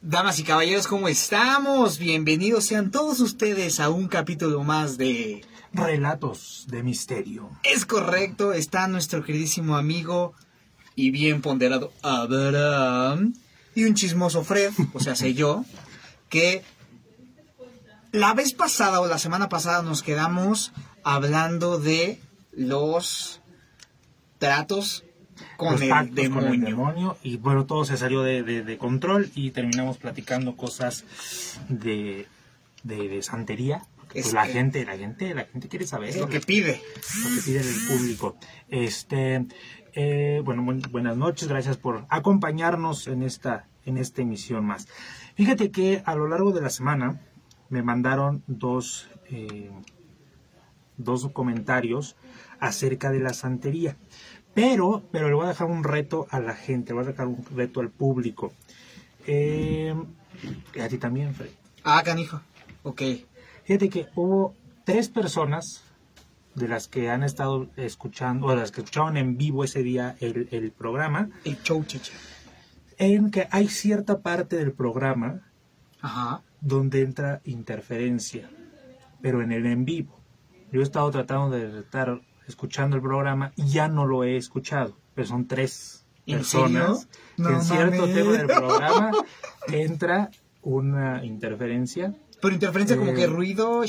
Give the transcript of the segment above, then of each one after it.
Damas y caballeros, ¿cómo estamos? Bienvenidos sean todos ustedes a un capítulo más de... Relatos de Misterio. Es correcto, está nuestro queridísimo amigo y bien ponderado Abraham y un chismoso Fred, o sea, sé yo, que la vez pasada o la semana pasada nos quedamos hablando de los tratos con el demonio. Y bueno, todo se salió de control y terminamos platicando cosas de santería. Pues la gente quiere saber. Es lo que pide. Lo que pide el público. Buenas noches, gracias por acompañarnos en esta emisión más. Fíjate que a lo largo de la semana me mandaron dos comentarios acerca de la santería. Pero le voy a dejar un reto a la gente, le voy a dejar un reto al público. Y a ti también, Fred. Ah, canijo. Ok. Fíjate que hubo 3 personas de las que han estado escuchando, o de las que escucharon en vivo ese día el programa. El show, chicha. En que hay cierta parte del programa donde entra interferencia, pero en el en vivo. Yo he estado tratando de estar escuchando el programa y ya no lo he escuchado, pero son 3 personas que en cierto tema del programa entra una interferencia. Pero interferencia como que ruido,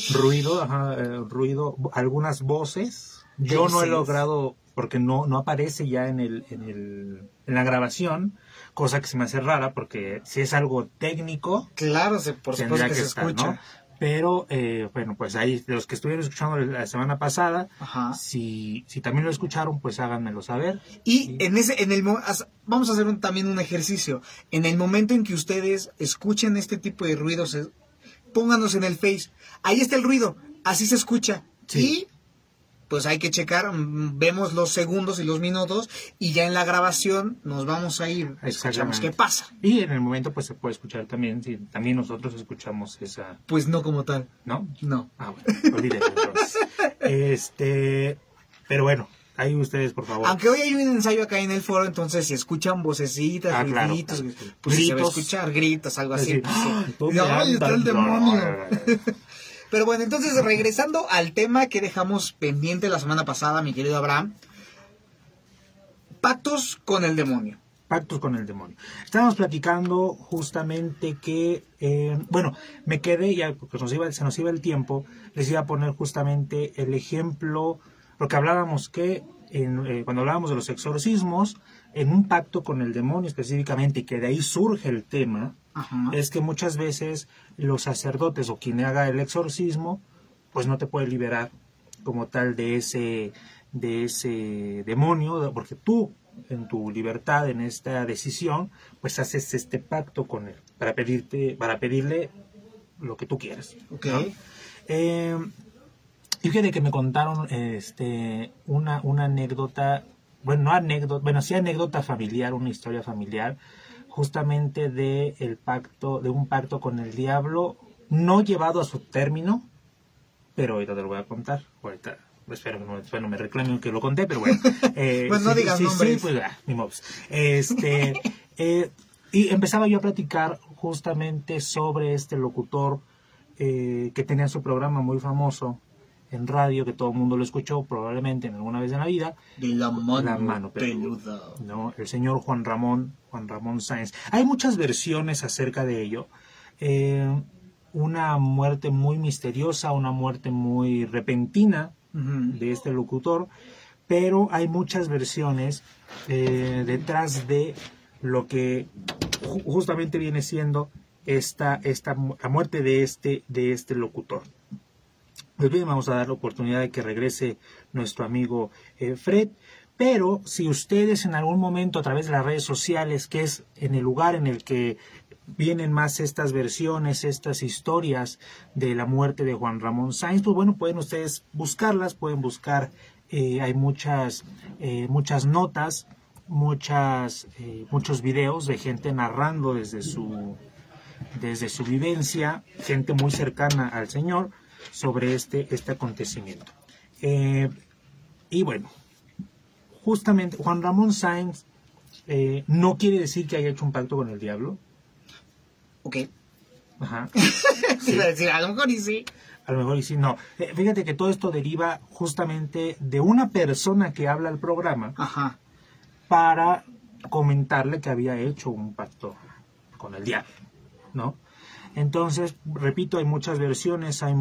algunas voces. Yo no he logrado, porque no aparece ya en la grabación, cosa que se me hace rara, porque si es algo técnico, claro, por supuesto que se escucha, ¿no? Pero, pues ahí, de los que estuvieron escuchando la semana pasada, si también lo escucharon, pues háganmelo saber. Y vamos a hacer también un ejercicio. En el momento en que ustedes escuchen este tipo de ruidos, pónganos en el Face. Ahí está el ruido, así se escucha. Sí. Y pues hay que checar, vemos los segundos y los minutos, y ya en la grabación nos vamos a ir, escuchamos qué pasa. Y en el momento pues se puede escuchar también, si también nosotros escuchamos esa... Pues no como tal. ¿No? No. Ah, bueno, olvídenlo entonces. Pero bueno, ahí ustedes, por favor. Aunque hoy hay un ensayo acá en el foro, entonces si escuchan vocecitas, gritos, pues gritos, se va a escuchar gritos, algo así. ¡Ay, está el demonio! Pero bueno, entonces regresando al tema que dejamos pendiente la semana pasada, mi querido Abraham. Pactos con el demonio. Pactos con el demonio. Estábamos platicando justamente que, me quedé, ya porque se nos iba el tiempo, les iba a poner justamente el ejemplo, porque hablábamos que, cuando hablábamos de los exorcismos, en un pacto con el demonio específicamente, y que de ahí surge el tema, es que muchas veces los sacerdotes o quien haga el exorcismo, pues no te puede liberar como tal de ese demonio, porque tú, en tu libertad, en esta decisión, pues haces este pacto con él, para pedirle lo que tú quieras. Okay. ¿No? Y fíjate que me contaron una anécdota, sí anécdota familiar, una historia familiar, justamente de un pacto con el diablo, no llevado a su término, pero ahorita te lo voy a contar. Ahorita espero que no me reclamen que lo conté, pero bueno. Pues no digas nombres. Sí, pues ni mobs. Y empezaba yo a platicar justamente sobre este locutor que tenía su programa muy famoso en radio, que todo el mundo lo escuchó probablemente en alguna vez en la vida. De la mano peluda. No, el señor Juan Ramón Sáenz. Hay muchas versiones acerca de ello. Una muerte muy misteriosa, una muerte muy repentina de este locutor, pero hay muchas versiones detrás de lo que justamente viene siendo la muerte de este locutor. Pues bien, vamos a dar la oportunidad de que regrese nuestro amigo Fred, pero si ustedes en algún momento a través de las redes sociales, que es en el lugar en el que vienen más estas versiones, estas historias de la muerte de Juan Ramón Sáenz, pues bueno, pueden ustedes buscarlas, pueden buscar, hay muchas notas, muchos videos de gente narrando desde su vivencia, gente muy cercana al Señor, sobre este acontecimiento. Y bueno, justamente Juan Ramón Sáenz no quiere decir que haya hecho un pacto con el diablo. Ok. Ajá. Sí. Iba a decir, a lo mejor y sí. A lo mejor y sí, no. Fíjate que todo esto deriva justamente de una persona que habla al programa. Ajá. Para comentarle que había hecho un pacto con el diablo, ¿no? Entonces, repito, hay muchas versiones, hay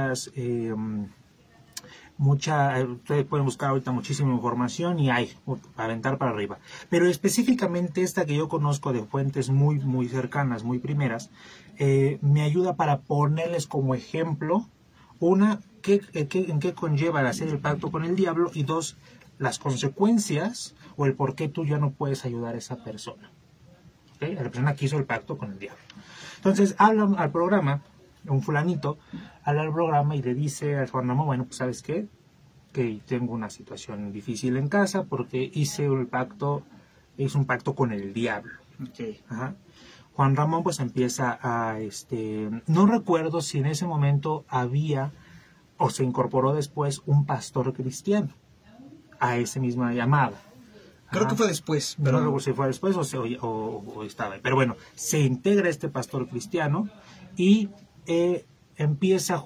ustedes pueden buscar ahorita muchísima información y hay, aventar para arriba. Pero específicamente esta que yo conozco de fuentes muy, muy cercanas, muy primeras, me ayuda para ponerles como ejemplo, una, en qué conlleva el hacer el pacto con el diablo, y dos, las consecuencias o el por qué tú ya no puedes ayudar a esa persona. ¿Okay? La persona que hizo el pacto con el diablo. Entonces, habla al programa, un fulanito, habla al programa y le dice al Juan Ramón, bueno, pues ¿sabes qué? Que tengo una situación difícil en casa porque hice un pacto con el diablo. Okay. Ajá. Juan Ramón pues empieza a, no recuerdo si en ese momento había o se incorporó después un pastor cristiano a esa misma llamada. Creo que fue después. Pero no recuerdo si fue después o estaba. Pero bueno, se integra este pastor cristiano y empieza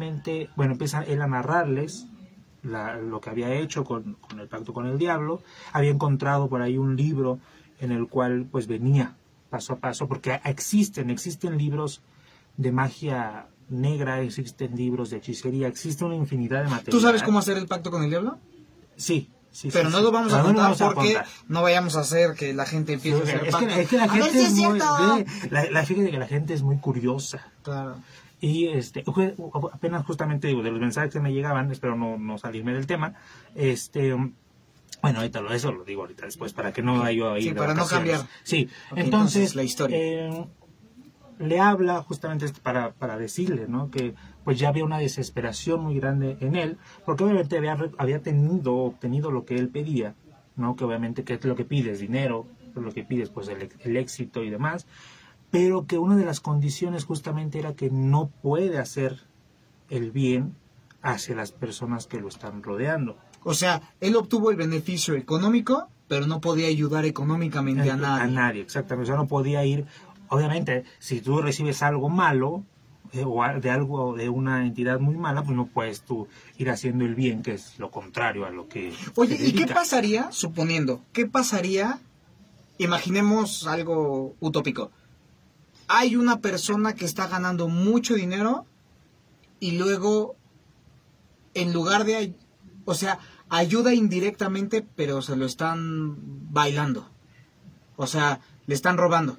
él a narrarles lo que había hecho con el pacto con el diablo. Había encontrado por ahí un libro en el cual pues venía paso a paso, porque existen libros de magia negra, existen libros de hechicería, existe una infinidad de material. ¿Tú sabes cómo hacer el pacto con el diablo? Sí. Pero no lo vamos a contar porque no vayamos a hacer que la gente empiece a hacer pacto. Es que la gente es muy... Fíjate que la gente es muy curiosa. Claro. Y apenas justamente digo, de los mensajes que me llegaban, espero no salirme del tema, bueno, ahorita eso lo digo ahorita después, para que no haya ahí... Sí, para no cambiar. Sí, okay, entonces la historia. Le habla justamente para decirle, ¿no? Que pues ya había una desesperación muy grande en él, porque obviamente había obtenido lo que él pedía, ¿no? Que obviamente que es lo que pides, dinero, lo que pides pues el éxito y demás, pero que una de las condiciones justamente era que no puede hacer el bien hacia las personas que lo están rodeando. O sea, él obtuvo el beneficio económico, pero no podía ayudar económicamente a nadie. A nadie, exactamente. O sea, no podía ir... Obviamente, si tú recibes algo malo, o de una entidad muy mala, pues no puedes tú ir haciendo el bien, que es lo contrario a lo que... Oye, ¿y qué pasaría, imaginemos algo utópico? Hay una persona que está ganando mucho dinero y luego, en lugar de... O sea, ayuda indirectamente, pero se lo están bailando. O sea, le están robando.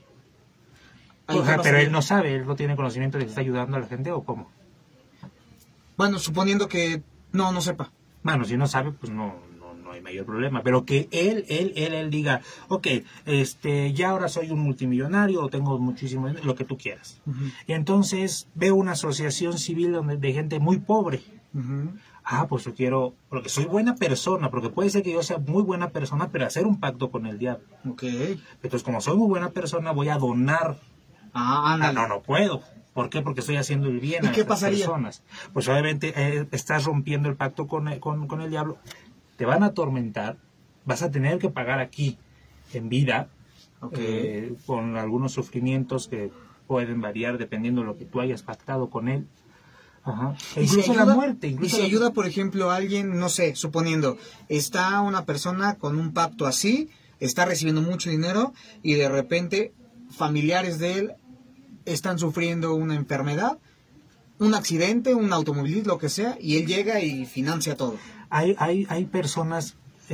Pero él no sabe, él no tiene conocimiento de que está ayudando a la gente, ¿o cómo? Bueno, suponiendo que no sepa. Bueno, si no sabe, pues no hay mayor problema. Pero que él diga, ok, ya ahora soy un multimillonario o tengo muchísimo dinero, lo que tú quieras. Uh-huh. Y entonces veo una asociación civil de gente muy pobre. Uh-huh. Pues yo quiero, porque soy buena persona, porque puede ser que yo sea muy buena persona, pero hacer un pacto con el diablo. Okay. Entonces, como soy muy buena persona, voy a donar. No puedo. ¿Por qué? Porque estoy haciendo el bien a estas personas. Pues obviamente estás rompiendo el pacto con el diablo. Te van a atormentar. Vas a tener que pagar aquí en vida. Okay. Con algunos sufrimientos que pueden variar dependiendo de lo que tú hayas pactado con él. Ajá. Incluso la muerte. Y si ayuda, por ejemplo, a alguien, no sé, suponiendo, está una persona con un pacto así, está recibiendo mucho dinero y de repente familiares de él están sufriendo una enfermedad, un accidente, un automóvil, lo que sea, y él llega y financia todo. Hay personas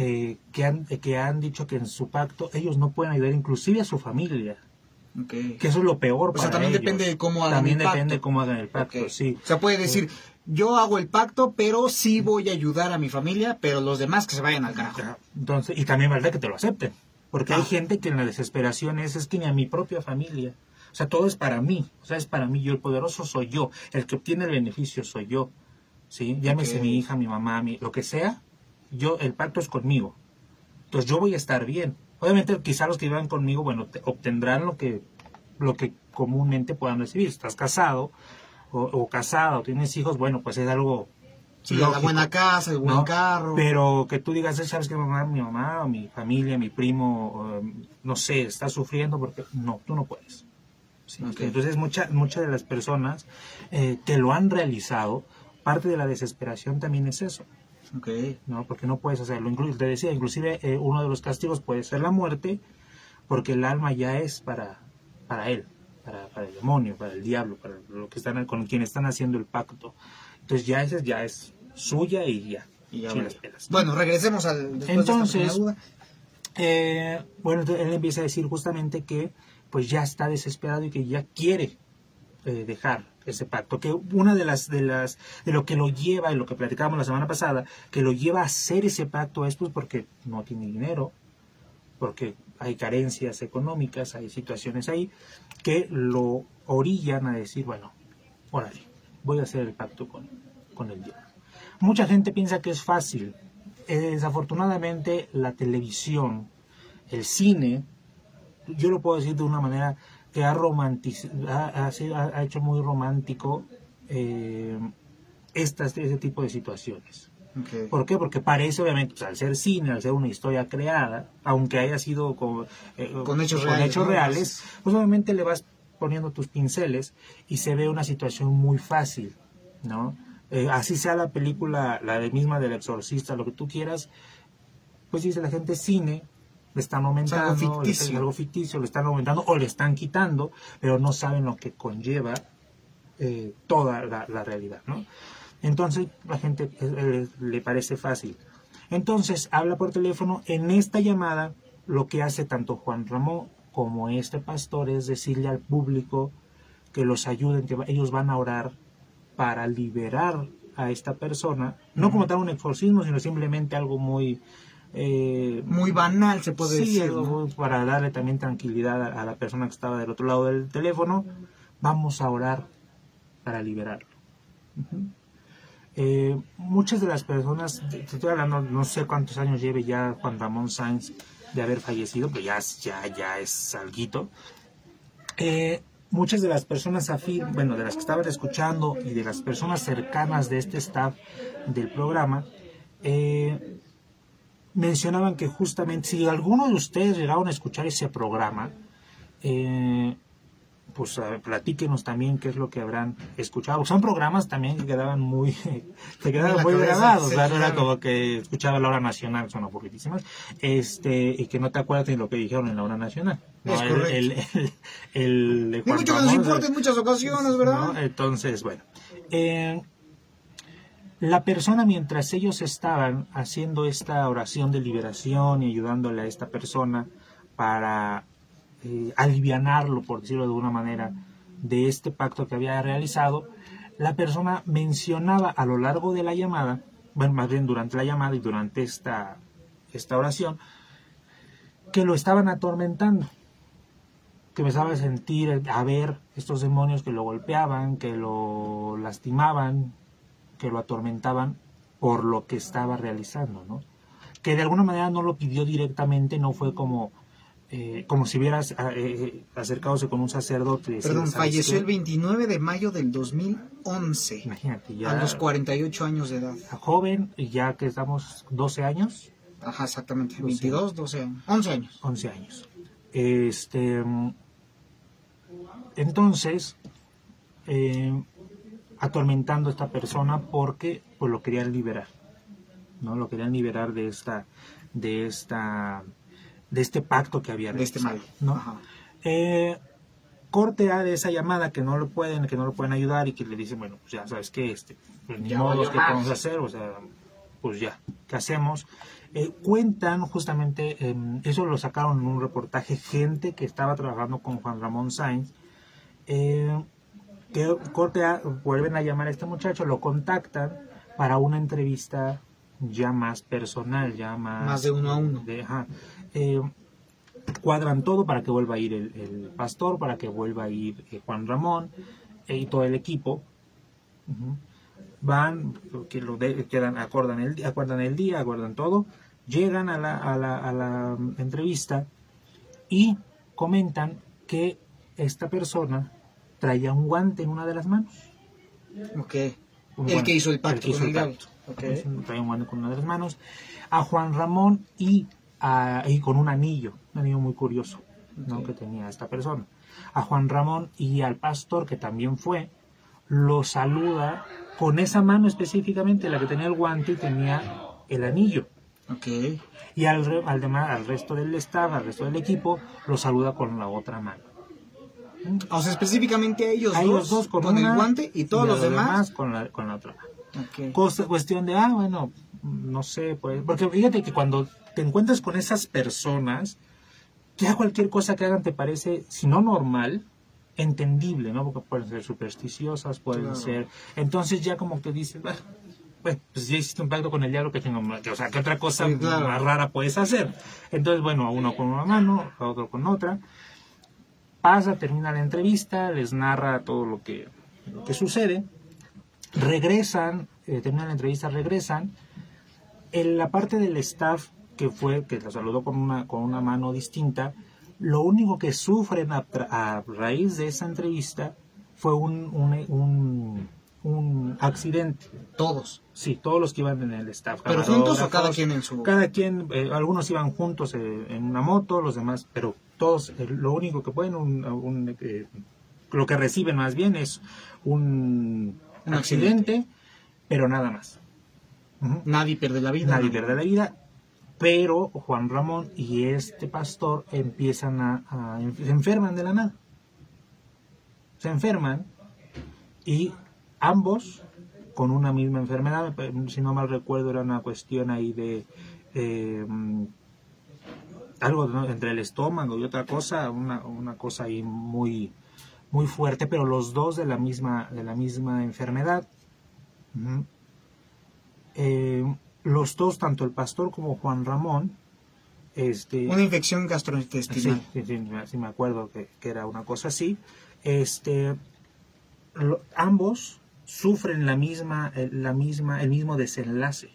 que han dicho que en su pacto ellos no pueden ayudar inclusive a su familia. Okay. Que eso es lo peor para ellos. O sea, también depende de cómo hagan el pacto. También depende de cómo hagan el pacto, okay. Sí. O sea, puede decir, yo hago el pacto, pero sí voy a ayudar a mi familia, pero los demás que se vayan al carajo. Entonces, y también verdad que te lo acepten. Porque hay gente que en la desesperación es que ni a mi propia familia. O sea, todo es para mí. O sea, es para mí. Yo, el poderoso soy yo. El que obtiene el beneficio soy yo. ¿Sí? Llámese mi hija, mi mamá, lo que sea. El pacto es conmigo. Entonces yo voy a estar bien. Obviamente, quizá los que vivan conmigo, bueno, obtendrán lo que comúnmente puedan recibir. Si estás casado o casada o tienes hijos, bueno, pues es algo... Sí, la buena casa, el buen carro. Pero que tú digas, ¿sabes qué? Mi mamá o mi familia, mi primo, no sé, está sufriendo porque... No, tú no puedes. ¿sí? Okay. Entonces muchas de las personas que lo han realizado, parte de la desesperación también es eso. Okay. ¿No? Porque no puedes hacerlo. Te decía, inclusive uno de los castigos puede ser la muerte, porque el alma ya es para él, para el demonio, para el diablo, para lo que con quien están haciendo el pacto. Entonces ya es suya y ya. Las pelas, ¿no? Bueno, regresemos entonces, bueno, él empieza a decir justamente que pues ya está desesperado y que ya quiere dejar ese pacto, que una de lo que lo lleva, y lo que platicábamos la semana pasada, que lo lleva a hacer ese pacto es pues porque no tiene dinero, porque hay carencias económicas, hay situaciones ahí que lo orillan a decir, bueno, órale, voy a hacer el pacto con el diablo. Mucha gente piensa que es fácil. Desafortunadamente la televisión, el cine, yo lo puedo decir de una manera que ha hecho muy romántico ese tipo de situaciones. Okay. ¿Por qué? Porque parece, obviamente, pues, al ser cine, al ser una historia creada, aunque haya sido con hechos reales, pues obviamente le vas poniendo tus pinceles y se ve una situación muy fácil, ¿no? Así sea la película, la misma del Exorcista, lo que tú quieras, pues dice la gente, cine, le están aumentando, algo ficticio, le están aumentando o le están quitando, pero no saben lo que conlleva toda la realidad, ¿no? Entonces la gente le parece fácil. Entonces habla por teléfono. En esta llamada lo que hace tanto Juan Ramón como este pastor es decirle al público que los ayuden, que ellos van a orar para liberar a esta persona, no como tal un exorcismo, sino simplemente algo muy banal, se puede decir, algo, ¿no? Para darle también tranquilidad a la persona que estaba del otro lado del teléfono. Vamos a orar para liberarlo. Muchas de las personas, te estoy hablando, no sé cuántos años lleve ya Juan Ramón Sáenz de haber fallecido, pero ya es alguito. Muchas de las personas de las que estaban escuchando y de las personas cercanas de este staff del programa, mencionaban que justamente si alguno de ustedes llegaron a escuchar ese programa, pues platíquenos también qué es lo que habrán escuchado. Son programas también que quedaban muy grabados, sí, claro. Era como que escuchaba la hora nacional, son aburridísimas, y que no te acuerdas de lo que dijeron en la hora nacional. ¿No? Es correcto. El y mucho que nos importa en muchas ocasiones, ¿verdad? ¿No? Entonces, bueno, la persona, mientras ellos estaban haciendo esta oración de liberación y ayudándole a esta persona para alivianarlo, por decirlo de alguna manera, de este pacto que había realizado, la persona mencionaba a lo largo de la llamada, bueno, más bien durante la llamada y durante esta oración, que lo estaban atormentando, que empezaba a sentir, a ver estos demonios que lo golpeaban, que lo lastimaban, que lo atormentaban por lo que estaba realizando, ¿no? Que de alguna manera no lo pidió directamente, no fue como si hubieras acercándose con un sacerdote. Perdón, falleció el 29 de mayo del 2011. Imagínate, ya a los 48 años de edad. Joven, y ya que estamos 12 años. Ajá, exactamente, 22, 12 años. 11 años. 11 años. Entonces, atormentando a esta persona porque pues lo querían liberar, ¿no? Lo querían liberar de este pacto que había realizado, de este mal, ¿no? Corte A de esa llamada que no lo pueden ayudar y que le dicen, bueno, pues ya sabes que pues ni modo, ¿qué podemos hacer? O sea, pues ya, ¿qué hacemos? Cuentan justamente, eso lo sacaron en un reportaje, gente que estaba trabajando con Juan Ramón Sáenz, que corte A, vuelven a llamar a este muchacho, lo contactan para una entrevista ya más personal, ya más de uno a uno. Cuadran todo para que vuelva a ir el pastor, para que vuelva a ir Juan Ramón y todo el equipo. Van, acuerdan el día, acuerdan todo, llegan a la entrevista y comentan que esta persona traía un guante en una de las manos. Okay. El que hizo el pacto con el diablo. Okay. Traía un guante con una de las manos. A Juan Ramón y con un anillo muy curioso. ¿no? Que tenía esta persona. A Juan Ramón y al pastor, que también fue, lo saluda con esa mano específicamente, la que tenía el guante y tenía el anillo. Okay. Y al resto del staff, al resto del equipo, lo saluda con la otra mano. O sea, específicamente a ellos dos con el guante y todos los demás con la otra mano. Okay. Cuestión de, bueno, no sé, pues, porque fíjate que cuando te encuentras con esas personas, ya cualquier cosa que hagan te parece, si no normal, entendible, ¿no? Porque pueden ser supersticiosas, pueden ser... Entonces ya como que dices, bueno, pues ya hiciste un pacto con el diablo, que tengo, o sea, ¿qué otra cosa más rara puedes hacer? Entonces, bueno, a uno con una mano, a otro con otra. Pasa, termina la entrevista, les narra todo lo que sucede. Regresan, termina la entrevista, regresan. En la parte del staff que la saludó con una mano distinta, lo único que sufren a raíz de esa entrevista fue un accidente. ¿Todos? Sí, todos los que iban en el staff. ¿Pero juntos o cada quien en su...? Cada quien, algunos iban juntos en una moto, los demás, pero todos, lo único que pueden, lo que reciben más bien es un accidente, pero nada más. Nadie pierde la vida. Nadie pierde la vida, pero Juan Ramón y este pastor empiezan se enferman de la nada. Se enferman y ambos con una misma enfermedad, si no mal recuerdo era una cuestión ahí de algo, ¿no?, entre el estómago y otra cosa, una cosa ahí muy, muy fuerte, pero los dos de la misma enfermedad. Los dos, tanto el pastor como Juan Ramón, una infección gastrointestinal. Sí, me acuerdo que era una cosa así. Ambos sufren el mismo desenlace.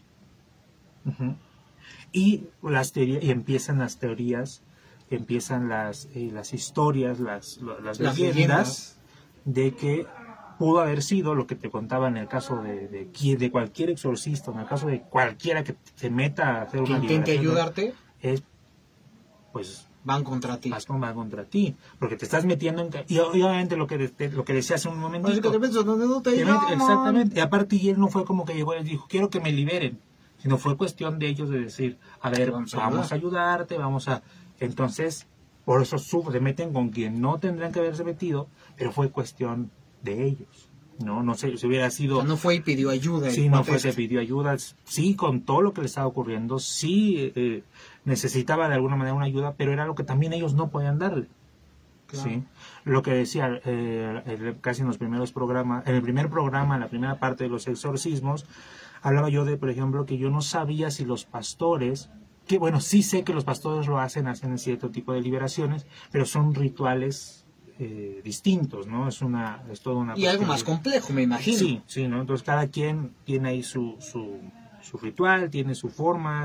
Y empiezan las teorías, empiezan las historias, las leyendas de que pudo haber sido lo que te contaba en el caso de cualquier exorcista, en el caso de cualquiera que se meta a hacer una liberación, que intente ayudarte, pues van contra ti. Van contra ti, porque te estás metiendo en... Y obviamente lo que decía hace un momentito. Exactamente. Y aparte, y él no fue como que llegó y dijo, quiero que me liberen, sino fue cuestión de ellos de decir, a ver, vamos a ayudarte, Entonces, por eso se meten con quien no tendrían que haberse metido, pero fue cuestión de ellos. No sé, si hubiera sido... O sea, no fue y pidió ayuda. Sí, se pidió ayuda. Sí, con todo lo que le estaba ocurriendo, sí necesitaba de alguna manera una ayuda, pero era lo que también ellos no podían darle. Claro. ¿Sí? Lo que decía casi en los primeros programas, en el primer programa, en la primera parte de los exorcismos, hablaba yo de, por ejemplo, que yo no sabía si los pastores, que bueno, sí sé que los pastores lo hacen cierto tipo de liberaciones, pero son rituales distintos, ¿no? Es toda una... Y algo más complejo, me imagino. Sí, ¿no? Entonces cada quien tiene ahí su ritual, tiene su forma,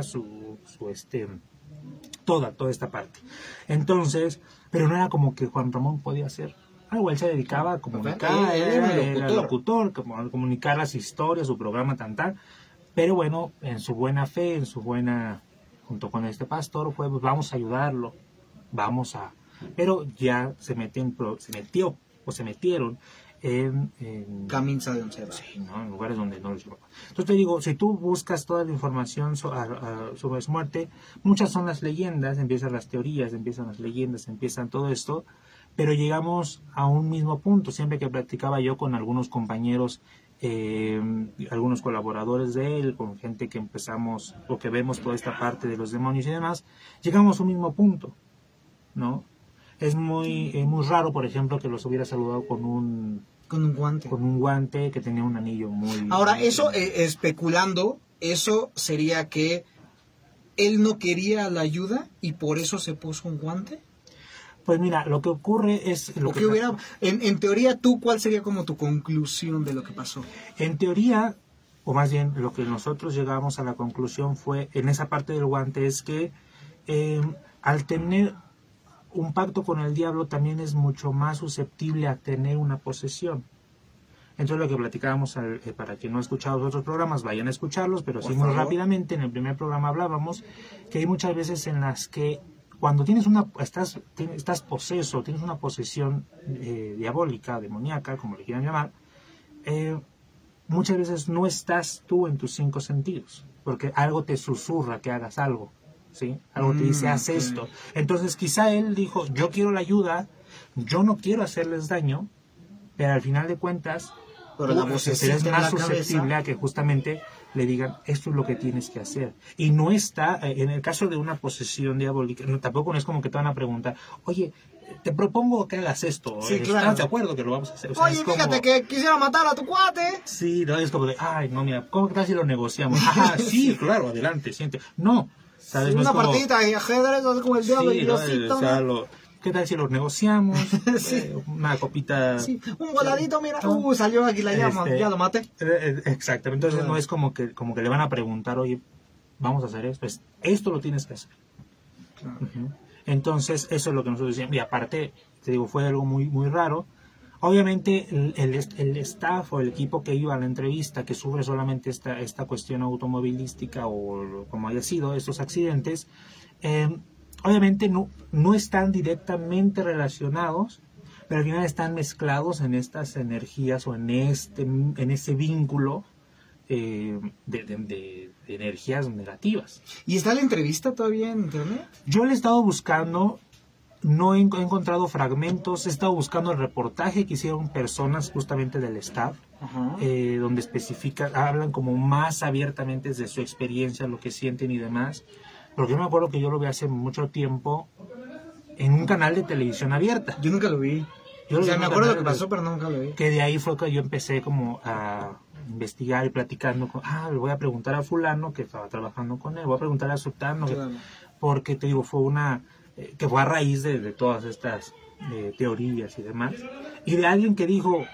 toda esta parte. Entonces, pero no era como que Juan Ramón podía hacer algo, él se dedicaba a comunicar, era el locutor, a comunicar las historias, su programa, tal, pero bueno, en su buena fe, junto con este pastor, fue, pues vamos a ayudarlo, pero ya se metieron en Camins de Onceba. Sí, ¿no? En lugares donde no les llevaba. Entonces te digo, si tú buscas toda la información sobre su muerte, muchas son las leyendas, empiezan las teorías, empiezan las leyendas, empiezan todo esto, pero llegamos a un mismo punto. Siempre que platicaba yo con algunos compañeros, algunos colaboradores de él, con gente que empezamos o que vemos toda esta parte de los demonios y demás, llegamos a un mismo punto, ¿no? Es muy raro, por ejemplo, que los hubiera saludado con un guante. Con un guante que tenía un anillo muy... Ahora, eso, especulando, eso sería que él no quería la ayuda y por eso se puso un guante. Pues mira, lo que ocurre es... En teoría, ¿cuál sería como tu conclusión de lo que pasó? En teoría, o más bien lo que nosotros llegamos a la conclusión fue, en esa parte del guante, es que al tener un pacto con el diablo también es mucho más susceptible a tener una posesión. Entonces lo que platicábamos, para quien no ha escuchado los otros programas, vayan a escucharlos, pero sí muy rápidamente, en el primer programa hablábamos que hay muchas veces en las que cuando estás poseso, tienes una posesión diabólica, demoníaca, como le quieran llamar, muchas veces no estás tú en tus 5 sentidos, porque algo te susurra que hagas algo, ¿sí? Algo te dice, haz esto. Entonces quizá él dijo, yo quiero la ayuda, yo no quiero hacerles daño, pero al final de cuentas, eres más susceptible a que justamente le digan, esto es lo que tienes que hacer. Y no está, en el caso de una posesión diabólica, tampoco no es como que te van a preguntar, oye, te propongo que hagas esto, sí, ¿estás claro. de acuerdo que lo vamos a hacer? O sea, oye, fíjate que quisiera matar a tu cuate. Sí, no, es como de, ay, no, mira, ¿cómo que tal si lo negociamos? Ajá, sí, claro, adelante, siente. No, ¿sabes? Sí, no una es como, partidita de ajedrez, así como el diablo sí, y Diosito, o sea, ¿qué tal si los negociamos? Sí. Una copita. Sí, un voladito, mira, salió aquí la llama, ya lo maté. Exactamente, entonces no es como que le van a preguntar, oye, vamos a hacer esto, esto lo tienes que hacer. Claro. Uh-huh. Entonces, eso es lo que nosotros decíamos, y aparte, te digo, fue algo muy, muy raro. Obviamente, el staff o el equipo que iba a la entrevista, que sufre solamente esta cuestión automovilística o como haya sido, estos accidentes, obviamente no están directamente relacionados, pero al final están mezclados en estas energías o en ese vínculo de energías negativas. ¿Y está la entrevista todavía en internet? Yo le he estado buscando, no he encontrado fragmentos, he estado buscando el reportaje que hicieron personas justamente del staff, donde hablan como más abiertamente de su experiencia, lo que sienten y demás. Porque yo me acuerdo que yo lo vi hace mucho tiempo en un canal de televisión abierta. Yo nunca lo vi. Me acuerdo lo que pasó, pero nunca lo vi. Que de ahí fue que yo empecé como a investigar y platicando le voy a preguntar a fulano que estaba trabajando con él, voy a preguntar a sultano, claro. Porque te digo, fue que fue a raíz de todas estas teorías y demás, y de alguien que dijo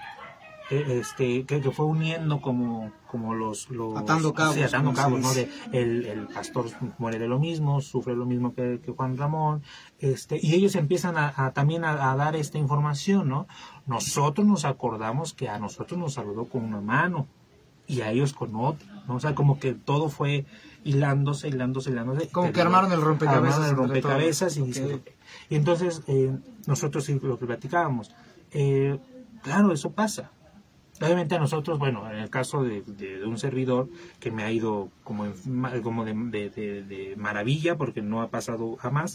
que fue uniendo como los atando cabos, sí, atando cabos, ¿no? El pastor muere de lo mismo, sufre lo mismo que Juan Ramón, y ellos empiezan también a dar esta información, ¿no? Nosotros nos acordamos que a nosotros nos saludó con una mano y a ellos con otra, ¿no? O sea, como que todo fue hilándose. Como que armaron el rompecabezas. Y entonces nosotros sí lo que platicábamos, claro, eso pasa. Obviamente a nosotros, bueno, en el caso de un servidor que me ha ido como de maravilla, porque no ha pasado jamás,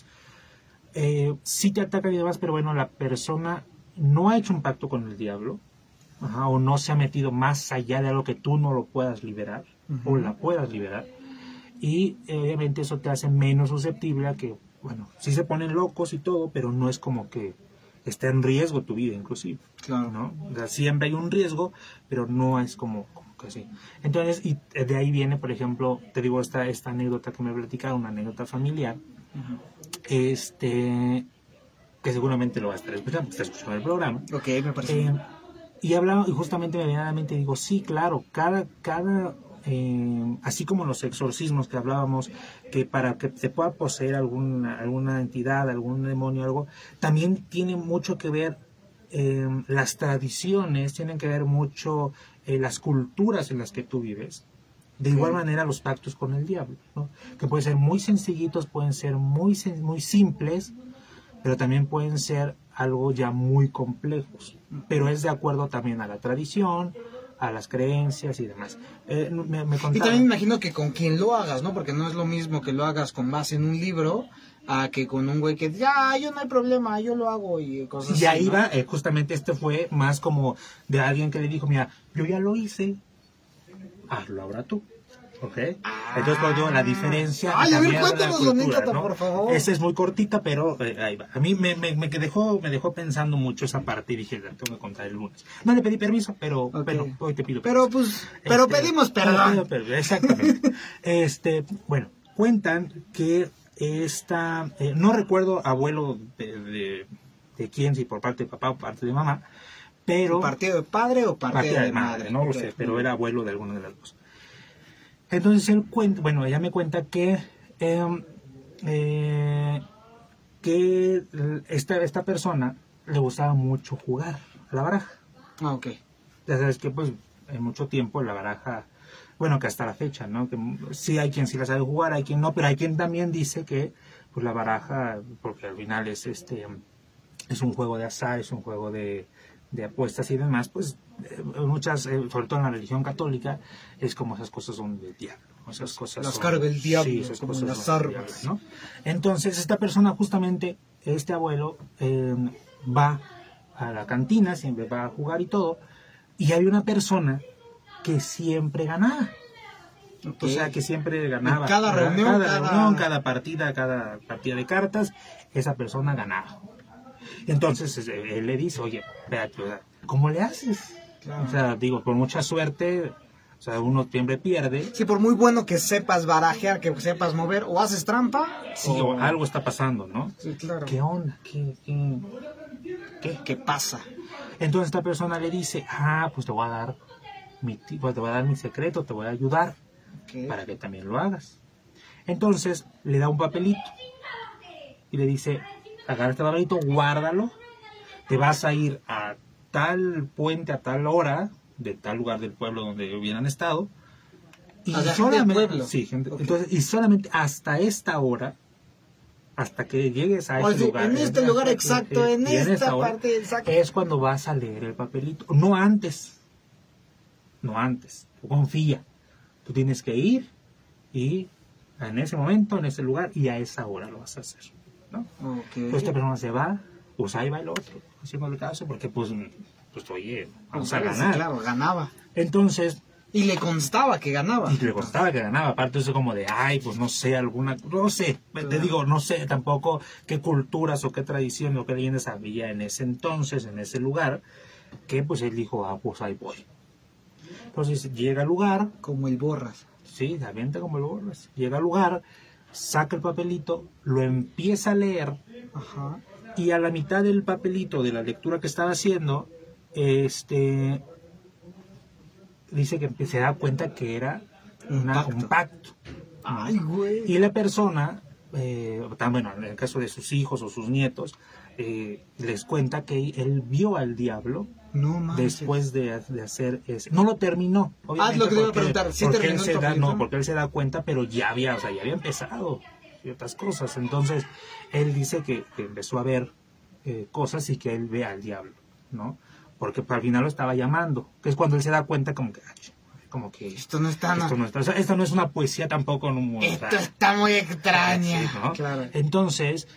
sí te atacan y demás, pero bueno, la persona no ha hecho un pacto con el diablo, o no se ha metido más allá de algo que tú no lo puedas liberar, o la puedas liberar, y obviamente eso te hace menos susceptible a que, bueno, sí se ponen locos y todo, pero no es como que está en riesgo tu vida, inclusive. Claro. ¿No? O sea, siempre hay un riesgo, pero no es como que así. Entonces, y de ahí viene, por ejemplo, te digo, esta anécdota que me platicaron, una anécdota familiar, que seguramente lo va a estar escuchando, está escuchando el programa. Ok, me parece. Y justamente me viene a la mente y digo, sí, claro, cada así como los exorcismos que hablábamos, que para que se pueda poseer alguna entidad, algún demonio, algo, también tiene mucho que ver las tradiciones, tienen que ver mucho las culturas en las que tú vives. De igual manera los pactos con el diablo, ¿no? Que pueden ser muy sencillitos, pueden ser muy simples, pero también pueden ser algo ya muy complejos. Pero es de acuerdo también a la tradición, a las creencias y demás. Me y también me imagino que con quien lo hagas, ¿no? Porque no es lo mismo que lo hagas con base en un libro a que con un güey que ya, yo no hay problema, yo lo hago y cosas así. Y ahí va, justamente fue más como de alguien que le dijo, mira, yo ya lo hice, hazlo ahora tú. ¿Ok? Entonces, por ejemplo, la diferencia. Ay, a ver, cuéntanos la anécdota, ¿no? Por favor. Esa es muy cortita, pero ahí va. A mí me dejó pensando mucho esa parte y dije, la tengo que contar el lunes. No le pedí permiso, pero hoy te pido permiso. Pero pedimos perdón. Exactamente. Bueno, cuentan que no recuerdo abuelo de quién, si por parte de papá o parte de mamá, pero. ¿Partido de padre o partido de madre? No lo sé, pero era abuelo de alguna de las dos. Entonces ella me cuenta que esta persona le gustaba mucho jugar a la baraja. Ah, ok. Ya sabes que pues en mucho tiempo la baraja, bueno, que hasta la fecha, ¿no? Que sí hay quien sí la sabe jugar, hay quien no, pero hay quien también dice que pues la baraja, porque al final es un juego de azar, es un juego de apuestas y demás, pues muchas, sobre todo en la religión católica, es como esas cosas son del diablo. Esas cosas las carga el diablo, sí, esas como cosas las son del armas. diablo, ¿no? Entonces esta persona, justamente, este abuelo, va a la cantina, siempre va a jugar y todo, y hay una persona que siempre ganaba. Okay. O sea, que siempre ganaba. En cada reunión, cada partida de cartas, esa persona ganaba. Entonces él le dice, oye, espérate, ¿cómo le haces? Claro. O sea, digo, por mucha suerte, o sea, uno siempre pierde. Sí, por muy bueno que sepas barajear, que sepas mover, o haces trampa. Sí, o algo está pasando, ¿no? Sí, claro. ¿Qué onda? ¿Qué pasa? Entonces esta persona le dice, pues te voy a dar mi secreto, te voy a ayudar, okay, para que también lo hagas. Entonces le da un papelito y le dice, agarra este papelito, guárdalo, te vas a ir a tal puente a tal hora, de tal lugar del pueblo donde hubieran estado, y solamente, sí, gente, okay, entonces, y solamente hasta esta hora, hasta que llegues a este lugar, en este lugar exacto, en esta parte exacta, es cuando vas a leer el papelito, no antes, tú confía, tú tienes que ir y en ese momento, en ese lugar y a esa hora lo vas a hacer, ¿no? Okay. Entonces esta persona se va, pues ahí va el otro, haciendo el caso, porque pues oye, vamos a ganar. Sí, claro, ganaba. Entonces... Y le constaba que ganaba. Aparte eso como de, pues no sé, no sé, claro, te digo, no sé tampoco qué culturas o qué tradiciones o qué leyendas había en ese entonces, en ese lugar, que pues él dijo, pues ahí voy. Entonces llega al lugar. Como el Borras. Sí, se avienta como el Borras. Llega al lugar, saca el papelito, lo empieza a leer. Ajá. Y a la mitad del papelito, de la lectura que estaba haciendo, dice que se da cuenta que era un pacto. Ay, güey. Y la persona, bueno, en el caso de sus hijos o sus nietos, les cuenta que él vio al diablo. No manches. Después de hacer ese. No lo terminó, obviamente. Lo que te iba a preguntar. ¿Sí terminó el papelito? Porque él se da cuenta, pero ya había empezado ciertas cosas. Entonces, él dice que empezó a ver cosas y que él ve al diablo, ¿no? Porque al final lo estaba llamando, que es cuando él se da cuenta como que esto no está, o sea, esto no es una poesía tampoco, no, esto está muy extraña, sí, ¿no? Claro. Entonces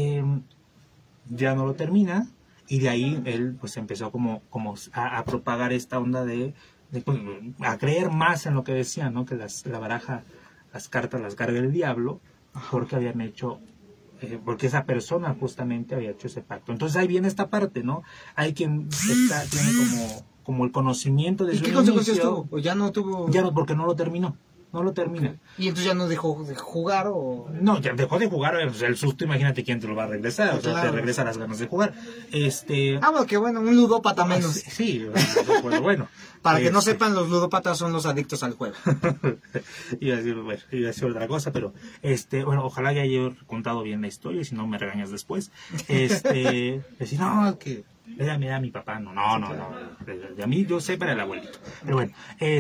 ya no lo termina y de ahí él pues empezó como a propagar esta onda de a creer más en lo que decía, ¿no? Que la baraja, las cartas las carga el diablo, porque habían hecho porque esa persona justamente había hecho ese pacto. Entonces ahí viene esta parte, ¿no? Hay quien tiene como el conocimiento de su inicio. ¿Y qué consecuencias tuvo? ¿O ya no tuvo? Ya no, porque no lo terminó. Okay. ¿Y entonces ya no dejó de jugar o...? No, ya dejó de jugar, o sea, el susto, imagínate quién te lo va a regresar, o sea, claro, te regresa las ganas de jugar. Que bueno, un ludópata menos. Sí, bueno. Para que no sepan, los ludópatas son los adictos al juego. iba a decir otra cosa, pero bueno, ojalá ya haya contado bien la historia, y si no me regañas después. Decir, no, que era mi papá, no, de a mí yo sé para el abuelito. Pero bueno,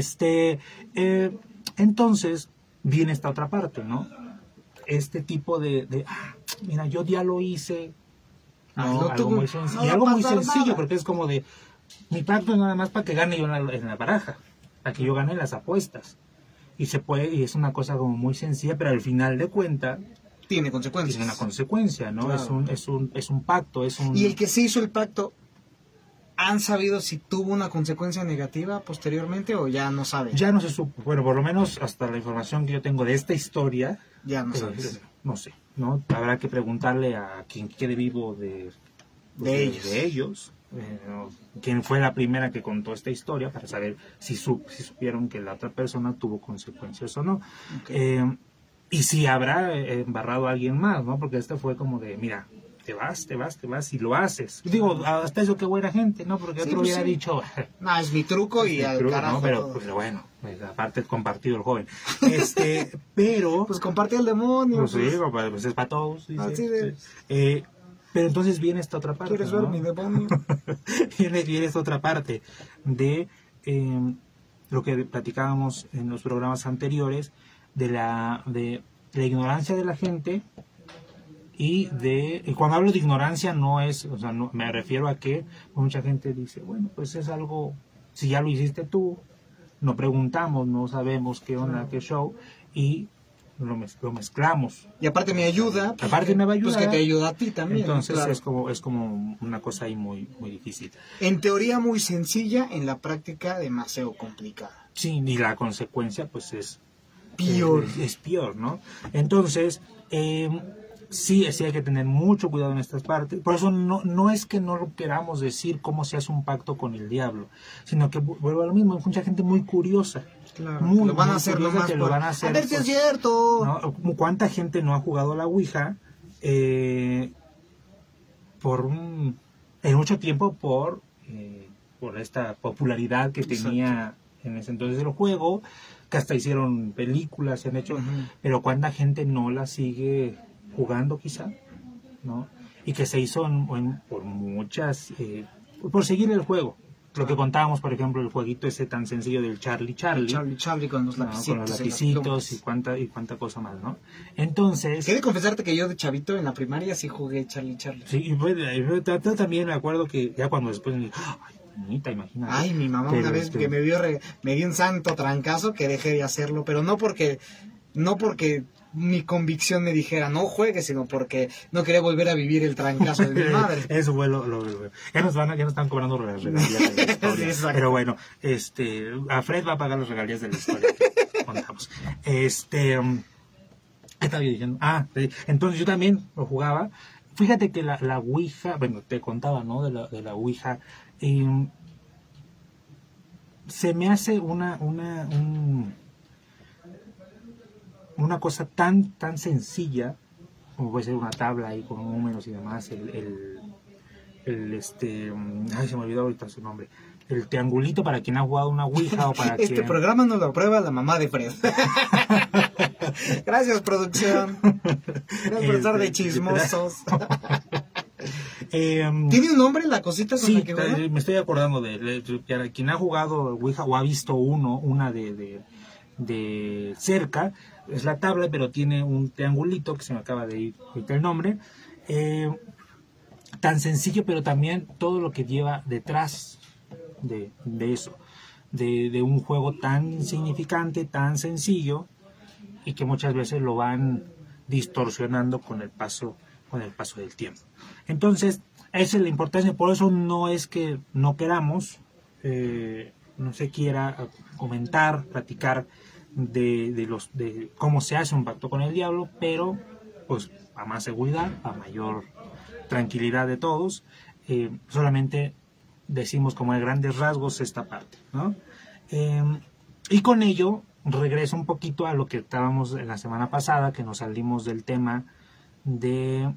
entonces viene esta otra parte, ¿no? Este tipo de mira, yo ya lo hice, algo muy sencillo, porque es como de, mi pacto es nada más para que gane yo en la baraja, para que yo gane las apuestas, y se puede, y es una cosa como muy sencilla, pero al final de cuentas tiene consecuencias. Tiene una consecuencia, ¿no? Claro. Es un pacto, Y el que se hizo el pacto, ¿han sabido si tuvo una consecuencia negativa posteriormente o ya no saben? Ya no se supo. Bueno, por lo menos hasta la información que yo tengo de esta historia, ya no sabes. No sé, ¿no? Habrá que preguntarle a quien quede vivo de ellos. Quién fue la primera que contó esta historia, para saber si supieron que la otra persona tuvo consecuencias o no. Okay. Y si habrá embarrado a alguien más, ¿no? Porque fue como de, mira, te vas y lo haces. Digo, hasta eso qué buena gente, ¿no? Porque otro hubiera dicho... No, es mi truco y al carajo. ¿no? Pero bueno, aparte es compartido el joven. Pero... Pues compartió el demonio. Pues sí, pues es para todos. Dice. Así de... Sí. Pero entonces viene esta otra parte, ¿quieres ver mi demonio? viene esta otra parte de lo que platicábamos en los programas anteriores, de la ignorancia de la gente y cuando hablo de ignorancia no es, o sea, no, me refiero a que mucha gente dice, bueno, pues es algo, si ya lo hiciste tú, no preguntamos, no sabemos qué onda, qué show, y lo mezclamos. Y aparte me ayuda. Aparte me va a ayudar. Pues que te ayuda a ti también. Entonces claro. es como una cosa ahí muy, muy difícil. En teoría muy sencilla, en la práctica demasiado complicada. Sí, y la consecuencia pues es peor. Es peor, ¿no? Entonces, sí hay que tener mucho cuidado en estas partes. Por eso no es que no queramos decir cómo se hace un pacto con el diablo, sino que vuelvo a lo mismo, hay mucha gente muy curiosa. Claro, lo van a hacer nomás lo van a hacer. A ver si es cierto. ¿No? ¿Cuánta gente no ha jugado a la Ouija en mucho tiempo por esta popularidad que tenía en ese entonces el juego, que hasta hicieron películas, se han hecho, pero cuánta gente no la sigue jugando quizá, ¿no? Y que se hizo por muchas, por seguir el juego. Lo que contábamos, por ejemplo, el jueguito ese tan sencillo del Charlie con los lapicitos. Con los lapicitos y cuánta cosa más, ¿no? Entonces... Quiero confesarte que yo de chavito en la primaria sí jugué Charlie. Sí, y también me acuerdo que ya cuando después... ¡Ay, bonita, imagínate! Ay, mi mamá una vez que me dio un santo trancazo que dejé de hacerlo, pero no porque mi convicción me dijera no juegues, sino porque no quería volver a vivir el trancazo de mi madre. Eso fue ya nos están cobrando regalías de la historia. Sí, pero bueno, a Fred va a pagar las regalías de la historia que contamos. ¿Qué estaba yo diciendo? Entonces yo también lo jugaba. Fíjate que la Ouija, bueno, te contaba, ¿no? De la Ouija, se me hace una cosa tan sencilla como puede ser una tabla ahí con números y demás, se me olvidó ahorita su nombre, el triangulito para quien ha jugado una Ouija o para este programa no lo aprueba la mamá de Fred. Gracias, producción. Gracias por estar de chismosos. ¿Tiene un nombre la cosita con la que juega? Me estoy acordando para quien ha jugado Ouija o ha visto una de cerca, es la tabla, pero tiene un triangulito que se me acaba de ir el nombre, tan sencillo, pero también todo lo que lleva detrás de eso, de un juego tan insignificante, tan sencillo, y que muchas veces lo van distorsionando con el paso del tiempo. Entonces, esa es la importancia. Por eso no es que no queramos, no se quiera comentar, platicar de cómo se hace un pacto con el diablo, pero pues a más seguridad, a mayor tranquilidad de todos, solamente decimos como de grandes rasgos esta parte, ¿no? Y con ello regreso un poquito a lo que estábamos en la semana pasada, que nos salimos del tema del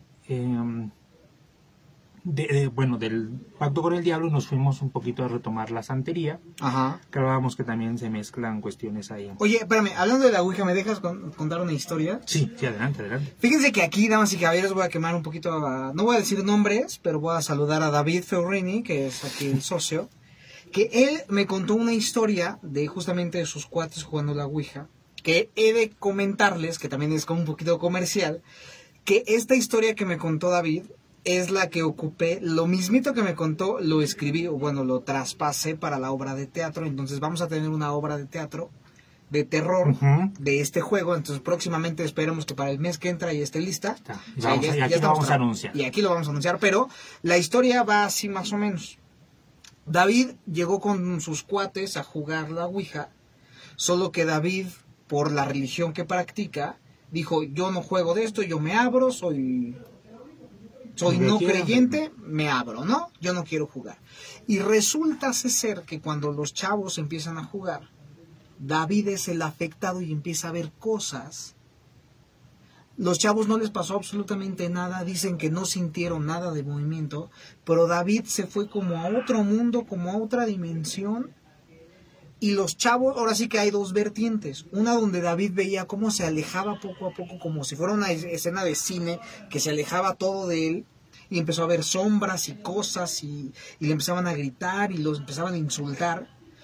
pacto con el diablo, y nos fuimos un poquito a retomar la santería. Ajá. Que hablábamos que también se mezclan cuestiones ahí. Oye, espérame, hablando de la Ouija, ¿me dejas contar una historia? Sí, adelante. Fíjense que aquí, damas y caballeros, voy a quemar un poquito, no voy a decir nombres, pero voy a saludar a David Feurini, que es aquí el socio, que él me contó una historia de justamente de sus cuates jugando la Ouija, que he de comentarles, que también es como un poquito comercial, que esta historia que me contó David es la que ocupé, lo mismito que me contó, lo escribí, o bueno, lo traspasé para la obra de teatro. Entonces vamos a tener una obra de teatro de terror de este juego. Entonces próximamente esperemos que para el mes que entra ya esté lista. Y aquí lo vamos a anunciar. Y aquí lo vamos a anunciar, pero la historia va así más o menos. David llegó con sus cuates a jugar la Ouija, solo que David, por la religión que practica, dijo, yo no juego de esto, yo me abro, soy no creyente, me abro, ¿no? Yo no quiero jugar. Y resulta ser que cuando los chavos empiezan a jugar, David es el afectado y empieza a ver cosas. Los chavos no les pasó absolutamente nada, dicen que no sintieron nada de movimiento, pero David se fue como a otro mundo, como a otra dimensión. Y los chavos, ahora sí que hay dos vertientes. Una donde David veía cómo se alejaba poco a poco, como si fuera una escena de cine, que se alejaba todo de él, y empezó a ver sombras y cosas, y le empezaban a gritar y los empezaban a insultar.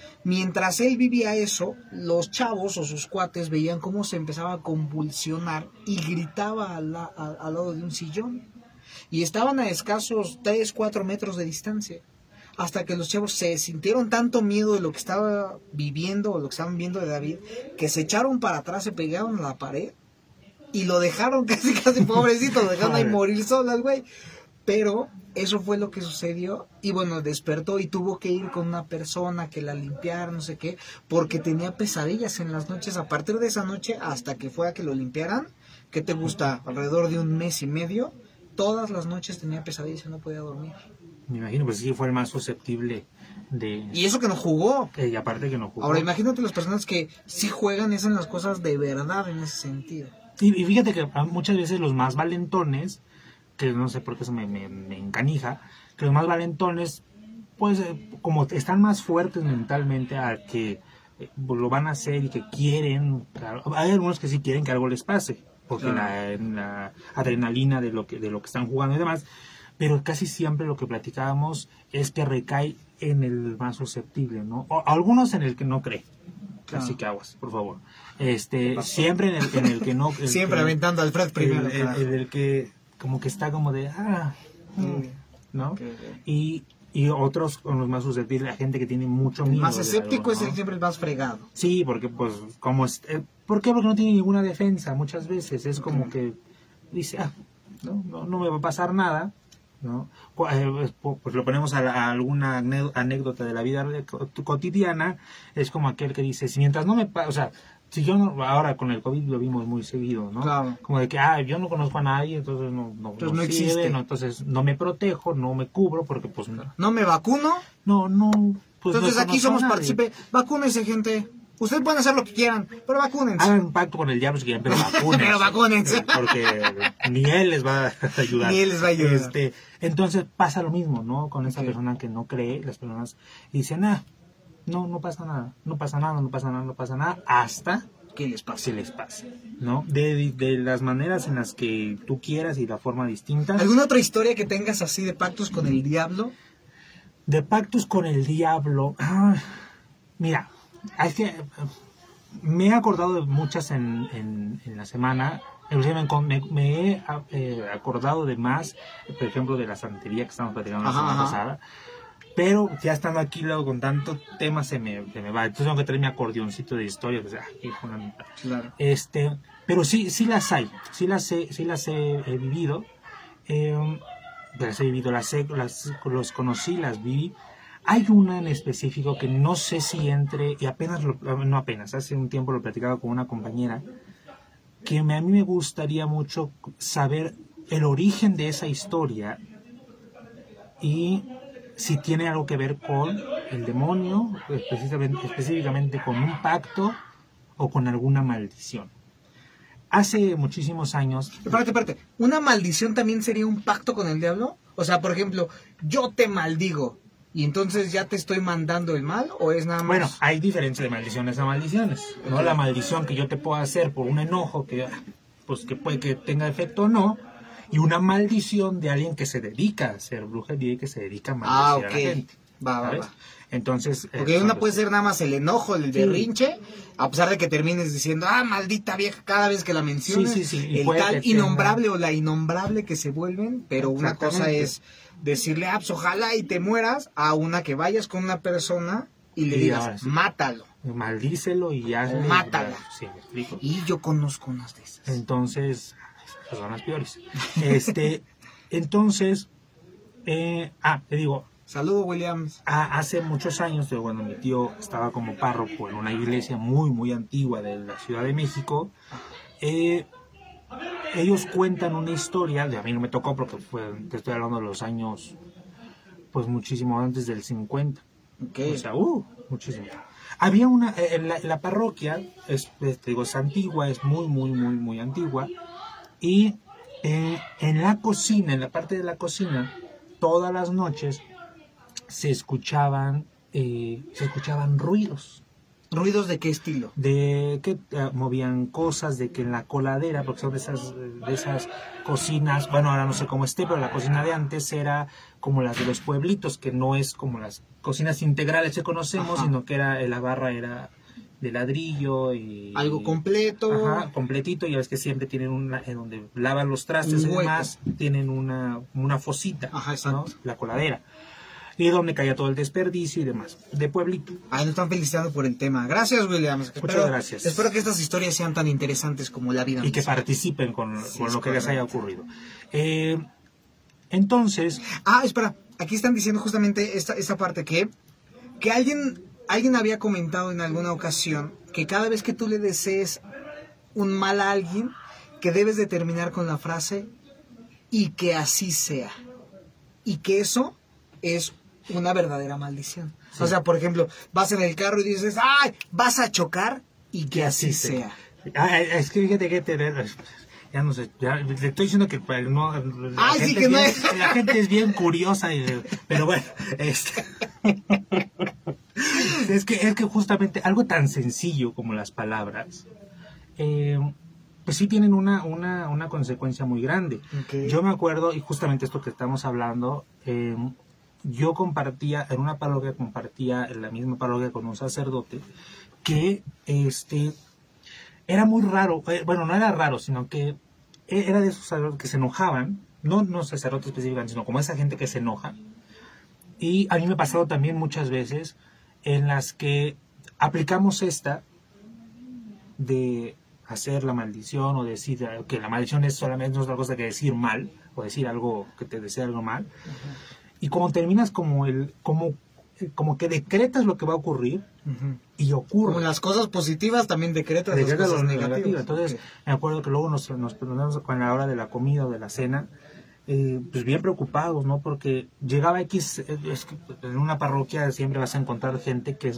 Mientras él vivía eso, los chavos o sus cuates veían cómo se empezaba a convulsionar y gritaba al lado de un sillón. Y estaban a escasos 3, 4 metros de distancia. Hasta que los chavos se sintieron tanto miedo de lo que estaba viviendo o lo que estaban viendo de David, que se echaron para atrás, se pegaron a la pared y lo dejaron casi pobrecito, lo dejaron ahí morir solo al güey. Pero eso fue lo que sucedió y bueno, despertó y tuvo que ir con una persona que la limpiara, no sé qué, porque tenía pesadillas en las noches. A partir de esa noche hasta que fue a que lo limpiaran, ¿qué te gusta? Alrededor de 1 mes y medio, todas las noches tenía pesadillas y no podía dormir. Me imagino, pues sí fue el más susceptible de... Y eso que no jugó. Y aparte que no jugó. Ahora imagínate las personas que sí juegan y hacen las cosas de verdad en ese sentido. Y fíjate que muchas veces los más valentones, que no sé por qué eso me encanija, que los más valentones, pues como están más fuertes mentalmente a que lo van a hacer y que quieren, claro, hay algunos que sí quieren que algo les pase, porque claro, la adrenalina de lo que están jugando y demás, pero casi siempre lo que platicábamos es que recae en el más susceptible, ¿no? O algunos en el que no cree. Claro. Así que aguas, por favor. Siempre en el que no... Siempre aventando al Fred primero. El que como que está como de... ¿no? Okay. Y otros con los más susceptibles, la gente que tiene mucho miedo. El más escéptico algo, ¿no? Es siempre el más fregado. Sí, porque pues como... ¿Por qué? Porque no tiene ninguna defensa muchas veces. Es como que dice, no me va a pasar nada, ¿no? Pues lo ponemos a alguna anécdota de la vida cotidiana, es como aquel que dice, si mientras no me pasa, o sea, si yo no, ahora con el COVID lo vimos muy seguido, ¿no? Claro. Como de que, yo no conozco a nadie, entonces no existe, ¿no? Entonces no me protejo, no me cubro, porque pues... ¿No me vacuno? No, pues entonces aquí somos partícipes, vacúnense, gente. Ustedes pueden hacer lo que quieran, pero vacúnense. Hagan un pacto con el diablo si quieren, pero vacúnense. Pero vacúnense. Porque ni él les va a ayudar. Ni él les va a ayudar. Entonces pasa lo mismo, ¿no? Con esa persona que no cree, las personas dicen, no pasa nada, hasta que les pase. ¿No? De las maneras en las que tú quieras y la forma distinta. ¿Alguna otra historia que tengas así de pactos con el diablo? De pactos con el diablo. Mira, es que me he acordado de muchas en la semana. Me he acordado de más, por ejemplo, de la santería que estamos platicando la semana pasada. Pero ya estando aquí luego con tanto tema se me va. Entonces tengo que traer mi acordeoncito de historias. Claro. Pero sí las hay. Sí las he vivido. Las he vivido, los conocí, las viví. Hay una en específico que no sé si entre, y hace un tiempo lo platicaba con una compañera, que a mí me gustaría mucho saber el origen de esa historia y si tiene algo que ver con el demonio, específicamente con un pacto o con alguna maldición. Hace muchísimos años... Espérate. ¿Una maldición también sería un pacto con el diablo? O sea, por ejemplo, yo te maldigo y entonces ya te estoy mandando el mal, ¿o es nada más...? Bueno, hay diferencia de maldiciones a maldiciones, ¿no? Okay. La maldición que yo te puedo hacer por un enojo que puede que tenga efecto o no, y una maldición de alguien que se dedica a ser brujería y que se dedica a maldecir a la gente. Va. Entonces... Porque una puede ser nada más el enojo, el berrinche, a pesar de que termines diciendo, maldita vieja, cada vez que la mencionas, sí. El tal innombrable o la innombrable que se vuelven, pero una cosa es decirle, ojalá y te mueras, a una que vayas con una persona y le digas, mátalo. Maldícelo y hazle... Mátala. Sí, me explico. Y yo conozco unas de esas. Entonces... son las peores. Entonces, te digo... Saludos, Williams. Hace muchos años, cuando mi tío estaba como párroco en una iglesia muy, muy antigua de la Ciudad de México, ellos cuentan una historia, a mí no me tocó porque te estoy hablando de los años, pues muchísimo antes del 50. Okay. O sea, muchísimo. Había una, la parroquia, es antigua, es muy, muy, muy, muy antigua, y en la cocina, en la parte de la cocina, todas las noches se escuchaban ruidos. ¿Ruidos de qué estilo? De que movían cosas, de que en la coladera, porque son de esas cocinas, bueno, ahora no sé cómo esté, pero la cocina de antes era como las de los pueblitos, que no es como las cocinas integrales que conocemos, Ajá. sino que la barra era de ladrillo y... Algo completo. Ajá, completito, y ya ves que siempre tienen en donde lavan los trastes Un y hueco. demás, tienen una fosita, Ajá, exacto. ¿no? La coladera. Y donde caía todo el desperdicio y demás, de pueblito. Ay, nos están felicitando por el tema. Gracias, Williams. Muchas gracias. Espero que estas historias sean tan interesantes como la vida Y que misma. participen con lo que les correcto. haya ocurrido. Entonces, Espera. Aquí están diciendo justamente esta parte que alguien había comentado en alguna ocasión que cada vez que tú le desees un mal a alguien, que debes de terminar con la frase y que así sea. Y que eso es una verdadera maldición. Sí. O sea, por ejemplo, vas en el carro y dices, ¡ay! Vas a chocar y que así sea. sea. Es que fíjate que ya no sé, ya le estoy diciendo que pues, no, Ay, sí que no es. La gente es bien curiosa, pero bueno, es que justamente algo tan sencillo como las palabras, pues sí tienen una consecuencia muy grande. Okay. Yo me acuerdo, y justamente esto que estamos hablando, yo compartía, en una parroquia en la misma parroquia con un sacerdote, que era muy raro, bueno, no era raro, sino que era de esos sacerdotes que se enojaban, no sacerdotes específicamente, sino como esa gente que se enoja. Y a mí me ha pasado también muchas veces en las que aplicamos esta de hacer la maldición o decir que la maldición es solamente otra cosa que decir mal o decir algo que te desea algo mal. Uh-huh. Y como terminas como que decretas lo que va a ocurrir. Uh-huh. Y ocurre. Como las cosas positivas también decretas las cosas negativas. Entonces, okay. Me acuerdo que luego nos ponemos a la hora de la comida o de la cena, pues bien preocupados, ¿no? Porque llegaba X, es que en una parroquia siempre vas a encontrar gente que es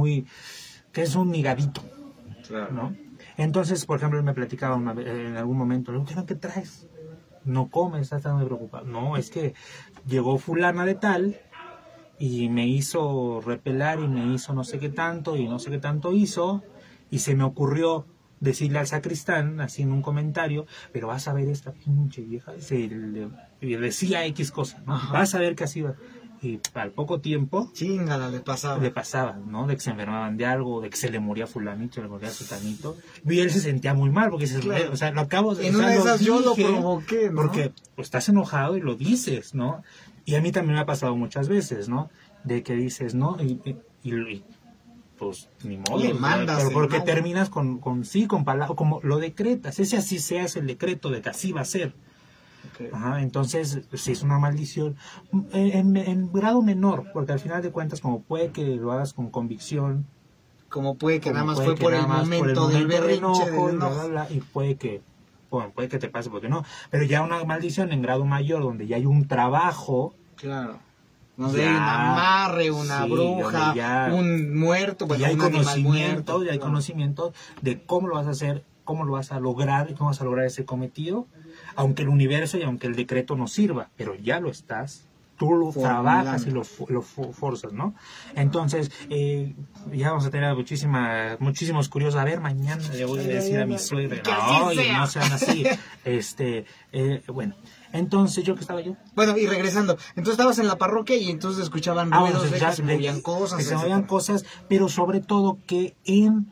un nigadito, claro. ¿No? Entonces, por ejemplo, él me platicaba en algún momento, le digo, ¿qué traes? No comes, estás tan muy preocupado. No, es que llegó fulana de tal y me hizo repelar y me hizo no sé qué tanto y no sé qué tanto hizo, y se me ocurrió decirle al sacristán, así en un comentario, pero vas a ver esta pinche vieja, y decía X cosa, ¿no? Vas a ver que así va. Y al poco tiempo chingala, le pasaba, ¿no? De que se enfermaban de algo, de que se le moría fulanito, le moría sutanito, y él se sentía muy mal porque claro. O sea, lo acabo de... En una de esas yo lo provoqué, ¿no? Porque pues, estás enojado y lo dices, ¿no? Y a mí también me ha pasado muchas veces, ¿no? De que dices, ¿no? Y pues ni modo. Le mandas, pero porque terminas con palabras, como lo decretas. Ese así sea, es el decreto de que así va a ser. Okay. Ajá, entonces, si es una maldición, en grado menor, porque al final de cuentas, como puede que lo hagas con convicción, como puede que nada más fue por el momento del berrinche, del enojo, y puede que te pase, porque no. Pero ya una maldición en grado mayor, donde ya hay un trabajo, claro, donde hay un amarre, una bruja, un muerto, pues, ya hay conocimiento, ya hay conocimiento de cómo lo vas a hacer, cómo lo vas a lograr, y cómo vas a lograr ese cometido, aunque el universo y aunque el decreto no sirva, pero ya lo estás, tú lo trabajas y lo forzas, ¿no? Entonces, ya vamos a tener muchísimos curiosos. A ver, mañana le voy a decir a mi suegra, no sean así. Bueno, entonces, ¿yo qué estaba yo? Bueno, y regresando, entonces estabas en la parroquia y entonces escuchaban ruidos de que se movían cosas. Que se movían cosas, pero sobre todo que en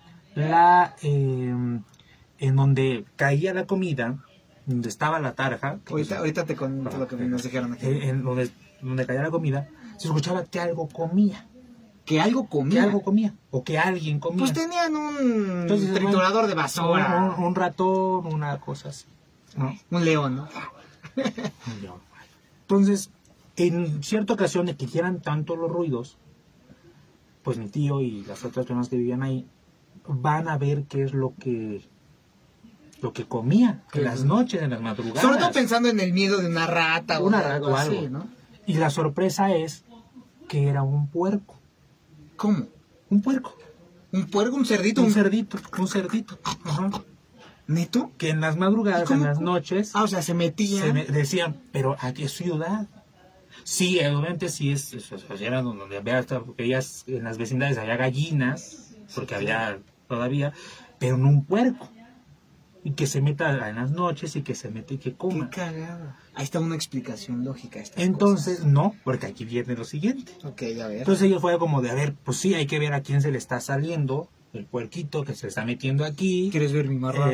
donde caía la comida, donde estaba la tarja. Ahorita te cuento lo que nos dijeron aquí. En donde caía la comida, se escuchaba que algo comía. ¿Que algo comía? Que algo comía, o que alguien comía. Pues tenían un triturador de basura. Un ratón, una cosa así, ¿no? Un león, ¿no? Un león. Entonces, en cierta ocasión de que hicieran tanto los ruidos, pues mi tío y las otras personas que vivían ahí van a ver qué es lo que comía en las noches, en las madrugadas. Sobre todo pensando en el miedo de una rata o algo así, ¿no? Y la sorpresa es que era un puerco. ¿Cómo? Un puerco. ¿Un puerco? ¿Un cerdito? Un cerdito. Ajá. ¿Neto? Que en las madrugadas, en las noches... o sea, se metían... decían, pero aquí es ciudad. Sí, obviamente sí era donde veías en las vecindades había gallinas, porque había todavía, pero no un puerco. Y que se meta en las noches y que se mete y que coma. Qué cagada. Ahí está una explicación lógica. Entonces, cosas. No, porque aquí viene lo siguiente. Ok, a ver. Entonces ellos fue como de, a ver, pues sí, hay que ver a quién se le está saliendo el puerquito que se está metiendo aquí. ¿Quieres ver mi marrano?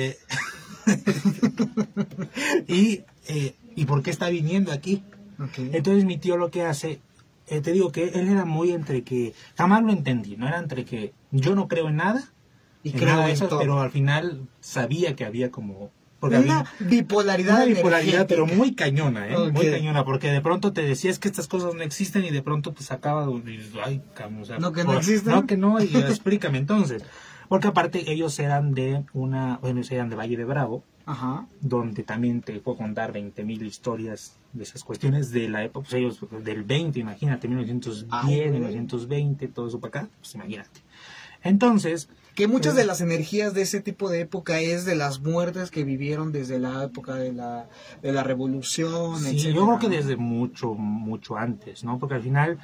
¿Y por qué está viniendo aquí? Okay. Entonces mi tío lo que hace, te digo que él era muy entre que, jamás lo entendí, no era entre que yo no creo en nada, y creo nada de en eso, todo. pero al final sabía que había como... Porque una bipolaridad pero muy cañona, ¿eh? Okay. Muy cañona, porque de pronto te decías que estas cosas no existen y de pronto pues acaba ay, o sea, no, que no existen. No, que no, y explícame entonces. Porque aparte ellos eran de Valle de Bravo, ajá, donde también te puedo contar 20.000 historias de esas cuestiones de la época, pues ellos del 20, imagínate, 1910, 1920, todo eso para acá, pues imagínate. Entonces... Que muchas de las energías de ese tipo de época es de las muertes que vivieron desde la época de la revolución, sí, etcétera. Yo creo que desde mucho antes, ¿no? Porque al final,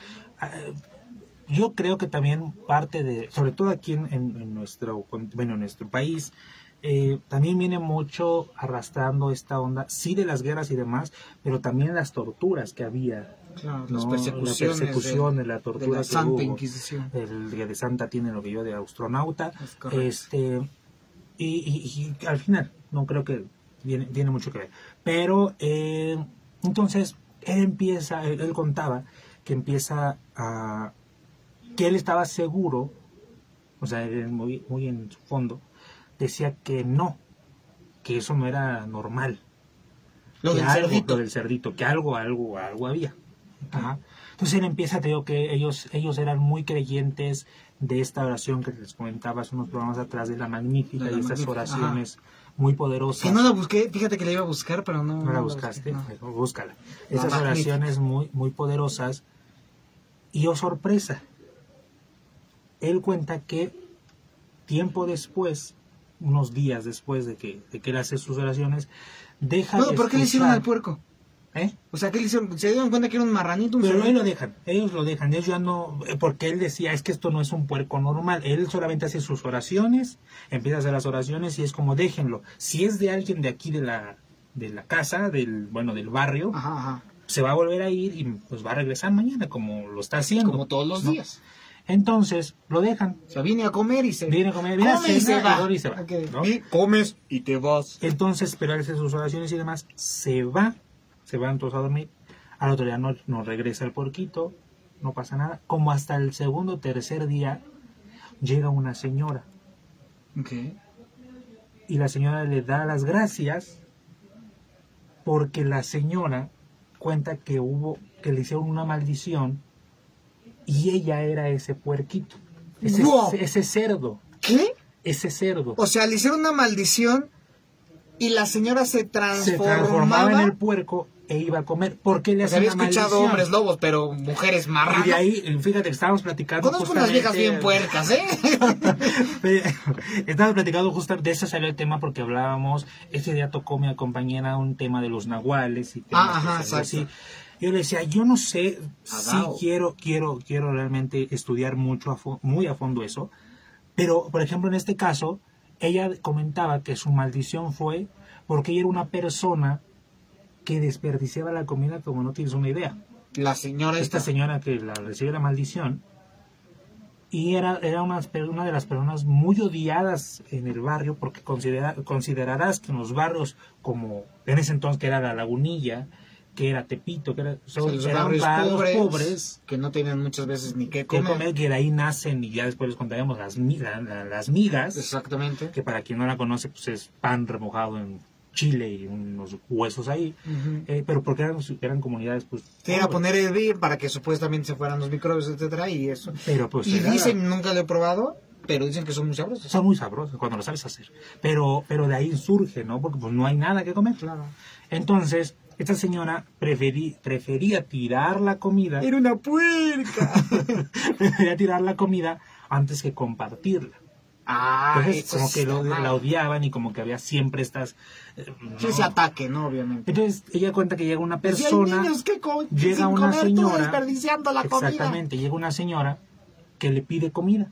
yo creo que también parte de, sobre todo aquí en nuestro país, también viene mucho arrastrando esta onda, sí de las guerras y demás, pero también las torturas que había. Claro, ¿no? las persecuciones, la tortura de la que Santa hubo. Inquisición. El día de Santa tiene lo que yo de astronauta. Es y al final, no creo que tiene mucho que ver. Pero entonces él contaba que empieza a... que él estaba seguro, o sea, él muy, muy en su fondo, decía que no, que eso no era normal. Lo del cerdito, que algo había. Ajá. Entonces él empieza, te digo que ellos eran muy creyentes de esta oración que les comentaba hace unos programas atrás, de la Magnífica, y estas oraciones muy poderosas. Que no la busqué, fíjate que la iba a buscar, pero no. ¿No la buscaste? No. Búscala. Estas oraciones muy, muy poderosas. Y oh sorpresa, él cuenta que tiempo después, unos días después de que él hace sus oraciones, deja de ¿por qué le hicieron al puerco? O sea, ¿qué le hicieron? ¿Se dieron cuenta que era un marranito? Pero ellos lo dejan, ellos ya no, porque él decía, es que esto no es un puerco normal, él solamente hace sus oraciones, empieza a hacer las oraciones y es como, déjenlo, si es de alguien de aquí de la casa, del barrio, ajá. Se va a volver a ir y pues va a regresar mañana, como lo está haciendo. Como todos los días. Entonces, lo dejan. O sea, viene a comer y se viene a come y se va. Okay. ¿No? Comes y te vas. Entonces, pero él hace sus oraciones y demás, se va entonces a dormir. Al otro día no regresa el porquito, no pasa nada. Como hasta el segundo o tercer día, llega una señora. Okay. Y la señora le da las gracias porque la señora cuenta que le hicieron una maldición y ella era ese puerquito, ese cerdo. ¿Qué? Ese cerdo. O sea, le hicieron una maldición y la señora se transformaba en el puerco e iba a comer. ¿Por qué le hacían una maldición? Había escuchado hombres lobos, pero mujeres marranas. Y de ahí, fíjate que estábamos platicando. Conozco unas viejas bien puercas, Estábamos platicando justamente de eso, salió el tema porque hablábamos, ese día tocó mi compañera un tema de los nahuales y temas así. Yo le decía, yo no sé si quiero realmente estudiar muy a fondo eso, pero por ejemplo en este caso, ella comentaba que su maldición fue porque ella era una persona que desperdiciaba la comida como no tienes una idea. La señora esta señora que recibe la maldición, y era una de las personas muy odiadas en el barrio, porque considerarás que en los barrios como en ese entonces, que era La Lagunilla, que era Tepito, que eran barrios pobres que no tenían muchas veces ni qué comer, que de ahí nacen, y ya después les contaremos las migas. Exactamente. Que para quien no la conoce, pues es pan remojado en chile y unos huesos ahí. Pero porque eran comunidades, pues... Sí, a poner hervir para que supuestamente se fueran los microbios, etcétera, y eso. Pero pues... Y dicen, nunca lo he probado, pero dicen que son muy sabrosos. Son muy sabrosos cuando lo sabes hacer. Pero de ahí surge, ¿no? Porque pues no hay nada que comer. Claro. Entonces, esta señora prefería tirar la comida. ¡Era una puerca! Prefería tirar la comida antes que compartirla. Entonces, como que la odiaban y como que había siempre estas... ese ataque, ¿no? Obviamente. Entonces, ella cuenta que llega una persona... Niños, llega una señora... desperdiciando la comida. Exactamente, llega una señora que le pide comida.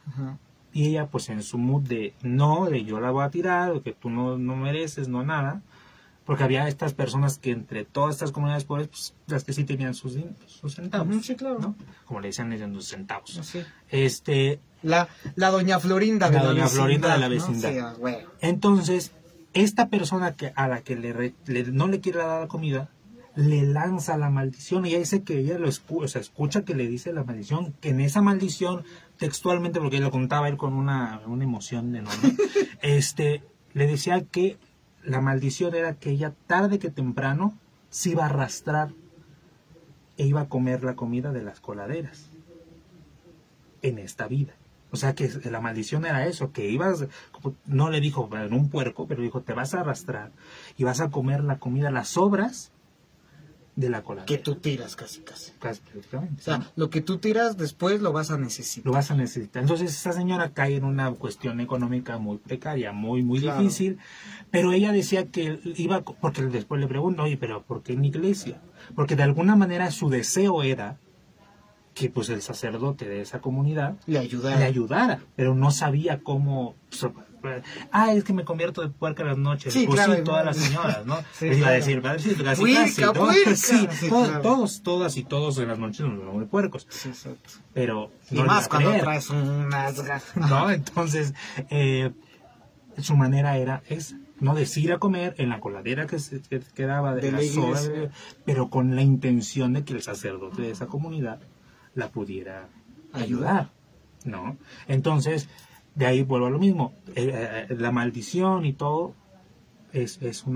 Ajá. Y ella, pues en su mood de no, de yo la voy a tirar, o que tú no mereces, no nada. Porque había estas personas que entre todas estas comunidades pobres, pues las que sí tenían sus centavos. Sí, claro. ¿no? Como le decían los centavos. Sí. La doña Florinda de la vecindad. ¿no? Sí, bueno. Entonces, esta persona a la que no le quiere dar la comida, le lanza la maldición. Y ella dice que ella escucha que le dice la maldición, que en esa maldición, textualmente, porque lo contaba él con una emoción enorme, le decía que la maldición era que ella tarde que temprano se iba a arrastrar e iba a comer la comida de las coladeras en esta vida. O sea que la maldición era eso, que ibas, no le dijo en un puerco, pero dijo, te vas a arrastrar y vas a comer la comida, las sobras de la coladera. Que tú tiras casi. Prácticamente. O sea, lo que tú tiras después lo vas a necesitar. Lo vas a necesitar. Entonces esa señora cae en una cuestión económica muy precaria, muy Claro. difícil, pero ella decía que iba, porque después le pregunto, oye, pero ¿por qué en iglesia? Porque de alguna manera su deseo era que pues el sacerdote de esa comunidad le ayudara, pero no sabía cómo. Es que me convierto de puerca a las noches. Sí, pues claro, sí, todas las señoras, ¿no? Sí, Les iba a claro. decir, padrecito, casi, Puerca, ¿no? puerca. Sí, Sí, claro. todas y todos en las noches nos vemos de puercos. Sí, exacto. Pero Y no más le cuando creer, traes unas ganas. ¿no? Entonces, su manera era esa, no decir a comer en la coladera que quedaba de la sobra, pero con la intención de que el sacerdote de esa comunidad la pudiera ayudar, ¿no? Entonces, de ahí vuelvo a lo mismo, la maldición y todo es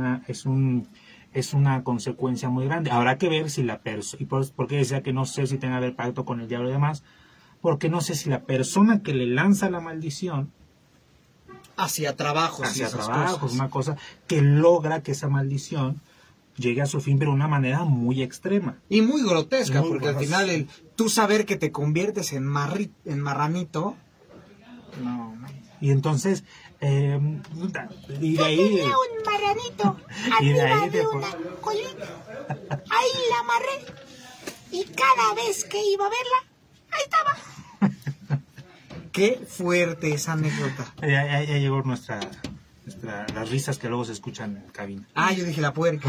una consecuencia muy grande. Habrá que ver si la persona, y por qué decía que no sé si tenga que ver pacto con el diablo y demás, porque no sé si la persona que le lanza la maldición hacia trabajos, una cosa que logra que esa maldición llegue a su fin, pero de una manera muy extrema. Y muy grotesca, Muy porque al final tú saber que te conviertes en marranito, no. Y entonces, y de ahí... Yo tenía un marranito y de arriba ahí de una colina. Ahí la amarré. Y cada vez que iba a verla, ahí estaba. Qué fuerte esa anécdota. Ya llegó las risas que luego se escuchan en cabina. Yo dije la puerca.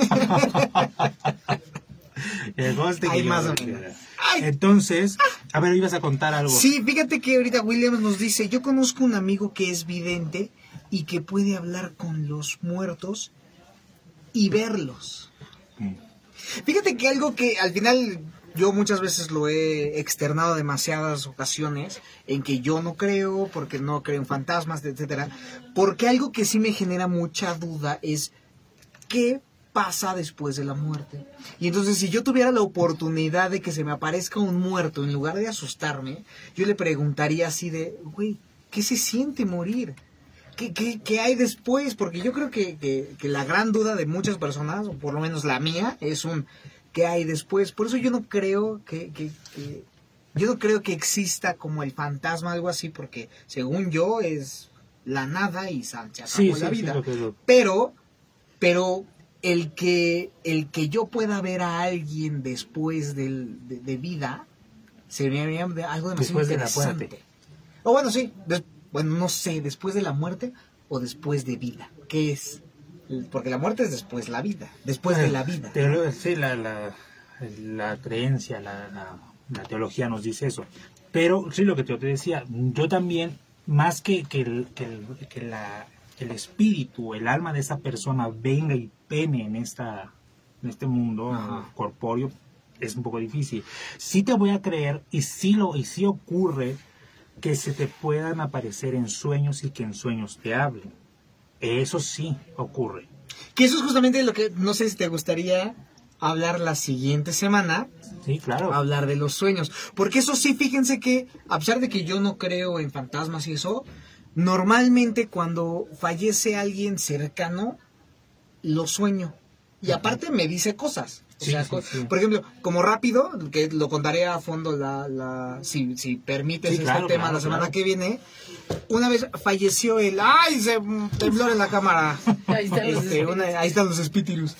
Hay más o menos. Entonces, a ver, ibas a contar algo. Sí, fíjate que ahorita Williams nos dice, yo conozco un amigo que es vidente y que puede hablar con los muertos y verlos. Fíjate que algo que al final yo muchas veces lo he externado demasiadas ocasiones, en que yo no creo, porque no creo en fantasmas, etcétera, porque algo que sí me genera mucha duda es ¿qué pasa después de la muerte? Y entonces si yo tuviera la oportunidad de que se me aparezca un muerto, en lugar de asustarme, yo le preguntaría así de, güey, ¿qué se siente morir? ¿Qué hay después? Porque yo creo que la gran duda de muchas personas, o por lo menos la mía, es ¿qué hay después? Por eso yo no creo yo no creo que exista como el fantasma, algo así, porque según yo es la nada y se acabó la vida. Pero el que yo pueda ver a alguien después de vida sería algo demasiado después interesante. De la muerte. O bueno, sí, bueno, no sé, después de la muerte o después de vida. ¿Qué es? Porque la muerte es después la vida, después de la vida. Sí, la creencia, la teología nos dice eso. Pero sí, lo que te decía, yo también, más que el espíritu, el alma de esa persona venga y pene en este mundo corpóreo, es un poco difícil. Sí te voy a creer, y sí ocurre que se te puedan aparecer en sueños y que en sueños te hablen. Eso sí ocurre. Que eso es justamente lo que, no sé si te gustaría hablar la siguiente semana. Sí, claro. Hablar de los sueños. Porque eso sí, fíjense que, a pesar de que yo no creo en fantasmas y eso, normalmente cuando fallece alguien cercano, lo sueño. Y aparte me dice cosas. Sí. Por ejemplo, como rápido, que lo contaré a fondo si permites tema la semana que viene. Una vez falleció ¡ay! Se tembló en la cámara. Ahí están los espíritus.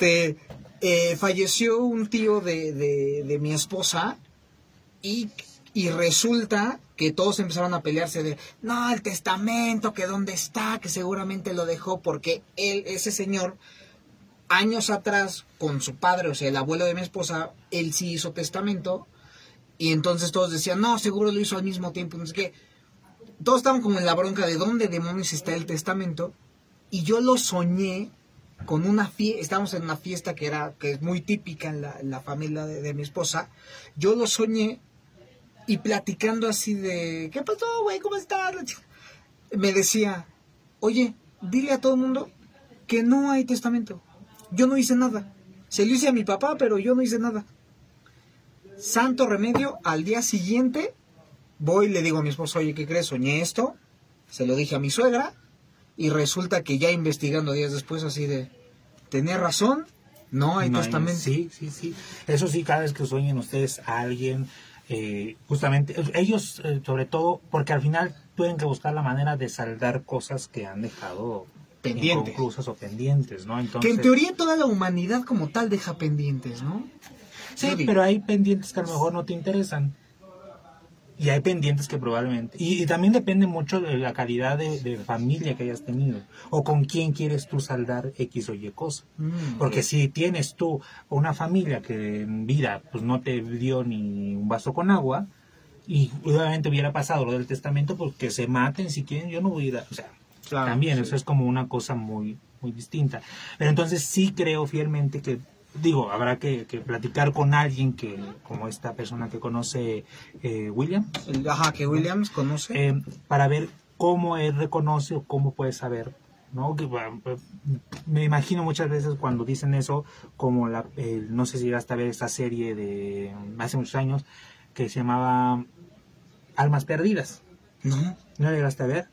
Falleció un tío de mi esposa y Y resulta que todos empezaron a pelearse de, no, el testamento, que dónde está, que seguramente lo dejó, porque ese señor, años atrás, con su padre, o sea, el abuelo de mi esposa, él sí hizo testamento, y entonces todos decían, no, seguro lo hizo al mismo tiempo, no sé qué. Todos estaban como en la bronca de dónde demonios está el testamento, y yo lo soñé con una fiesta, estábamos en una fiesta que es muy típica en la familia de mi esposa. Yo lo soñé y platicando así de, ¿qué pasó, güey? ¿Cómo estás? Me decía, oye, dile a todo el mundo que no hay testamento. Yo no hice nada. Se lo hice a mi papá, pero yo no hice nada. Santo remedio, al día siguiente voy y le digo a mi esposo, oye, ¿qué crees? Soñé esto, se lo dije a mi suegra, y resulta que ya investigando días después así de, ¿tenía razón? No hay testamento. Sí. Eso sí, cada vez que sueñen ustedes a alguien, justamente, ellos sobre todo, porque al final tienen que buscar la manera de saldar cosas que han dejado pendientes, inconclusas o pendientes, ¿no? Entonces, que en teoría toda la humanidad como tal deja pendientes, ¿no? Sí, pero hay pendientes que a lo mejor no te interesan. Y hay pendientes que probablemente... Y también depende mucho de la calidad de familia que hayas tenido. O con quién quieres tú saldar X o Y cosa. Porque si tienes tú una familia que en vida pues no te dio ni un vaso con agua, y obviamente hubiera pasado lo del testamento, pues que se maten si quieren, yo no voy a ir a... O sea, claro, también sí. Eso es como una cosa muy, muy distinta. Pero entonces sí creo fielmente que... Digo, habrá que platicar con alguien que, como esta persona que conoce Williams. Ajá, que Williams conoce. Para ver cómo él reconoce o cómo puede saber, ¿no? Que, me imagino muchas veces cuando dicen eso, como no sé si llegaste a ver esta serie de hace muchos años que se llamaba Almas Perdidas. No. ¿No llegaste a ver?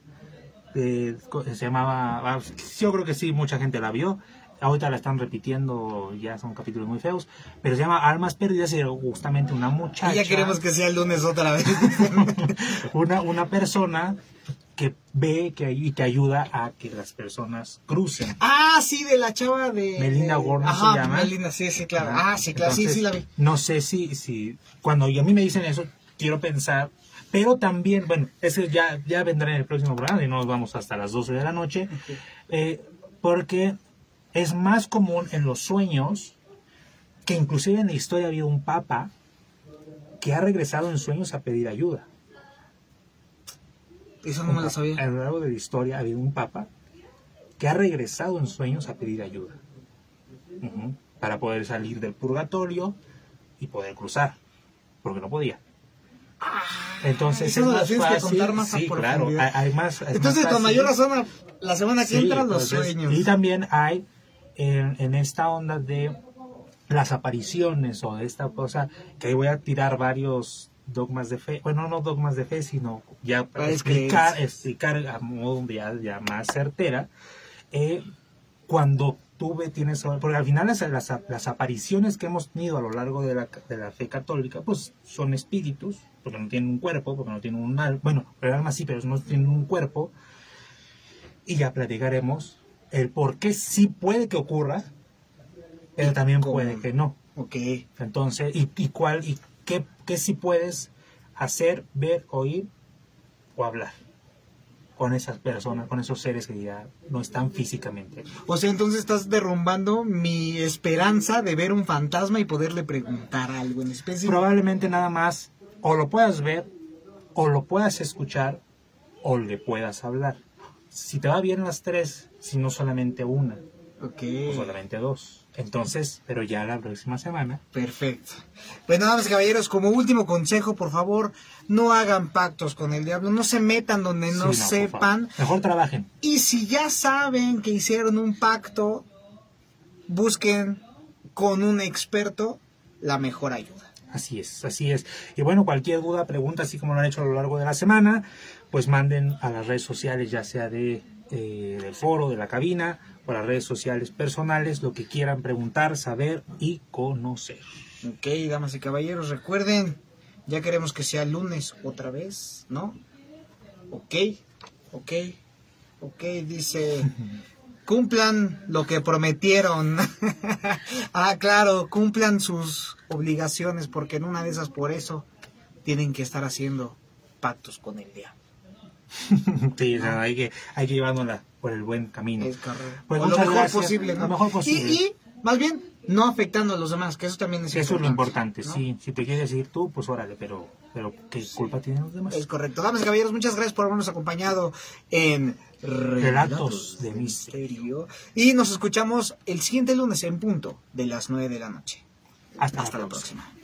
Se llamaba, yo creo que sí, mucha gente la vio. Ahorita la están repitiendo, ya son capítulos muy feos, pero se llama Almas Perdidas y justamente una muchacha... Y ya queremos que sea el lunes otra vez. una persona que ve y te ayuda a que las personas crucen. Ah, sí, de la chava de... Melinda Gordon se llama. Melinda, sí, claro. Ah, sí, claro, entonces, sí la vi. No sé si cuando a mí me dicen eso, quiero pensar... Pero también, bueno, ese ya vendrá en el próximo programa y no nos vamos hasta las 12 de la noche, porque... Es más común en los sueños, que inclusive en la historia ha habido un papa que ha regresado en sueños a pedir ayuda. Eso no me lo sabía. A lo largo de la historia ha habido un papa que ha regresado en sueños a pedir ayuda. Para poder salir del purgatorio y poder cruzar, porque no podía. Entonces eso es más fácil. Que contar más sí, claro. Hay más, entonces, con mayor razón, la semana que entra, los sueños. Y también hay en esta onda de las apariciones o de esta cosa, que ahí voy a tirar varios dogmas de fe, bueno, no dogmas de fe, sino ya para explicar a modo ya más certera, cuando tienes, porque al final las apariciones que hemos tenido a lo largo de la fe católica, pues son espíritus, porque no tienen un cuerpo, porque no tienen un alma, bueno, el alma sí, pero no tienen un cuerpo, y ya platicaremos el por qué sí puede que ocurra, pero también puede que no. Okay. Entonces, ¿qué sí puedes hacer, ver, oír o hablar con esas personas, con esos seres que ya no están físicamente? O sea, entonces estás derrumbando mi esperanza de ver un fantasma y poderle preguntar algo en específico. Probablemente nada más o lo puedas ver, o lo puedas escuchar, o le puedas hablar. Si te va bien las tres, si no solamente una, o solamente dos. Entonces, pero ya la próxima semana. Perfecto. Bueno, damas y caballeros, como último consejo, por favor, no hagan pactos con el diablo, no se metan donde no sepan. Mejor trabajen. Y si ya saben que hicieron un pacto, busquen con un experto la mejor ayuda. Así es. Y bueno, cualquier duda, pregunta, así como lo han hecho a lo largo de la semana, pues manden a las redes sociales, ya sea del foro, de la cabina, o las redes sociales personales, lo que quieran preguntar, saber y conocer. Ok, damas y caballeros, recuerden, ya queremos que sea lunes otra vez, ¿no? Ok, dice... Cumplan lo que prometieron. Claro, cumplan sus obligaciones, porque en una de esas por eso tienen que estar haciendo pactos con el diablo. Sí, o sea, hay que llevándola por el buen camino. Es correcto. Pues o lo muchas mejor gracias. posible, ¿no? Lo mejor posible. Y más bien, no afectando a los demás, que eso también es Eso es lo importante, ¿no? sí. Si te quieres ir tú, pues órale, pero ¿qué culpa tienen los demás? Es correcto. Damas y caballeros, muchas gracias por habernos acompañado en Relatos de Misterio. Y nos escuchamos el siguiente lunes en punto de las 9 de la noche. Hasta la próxima.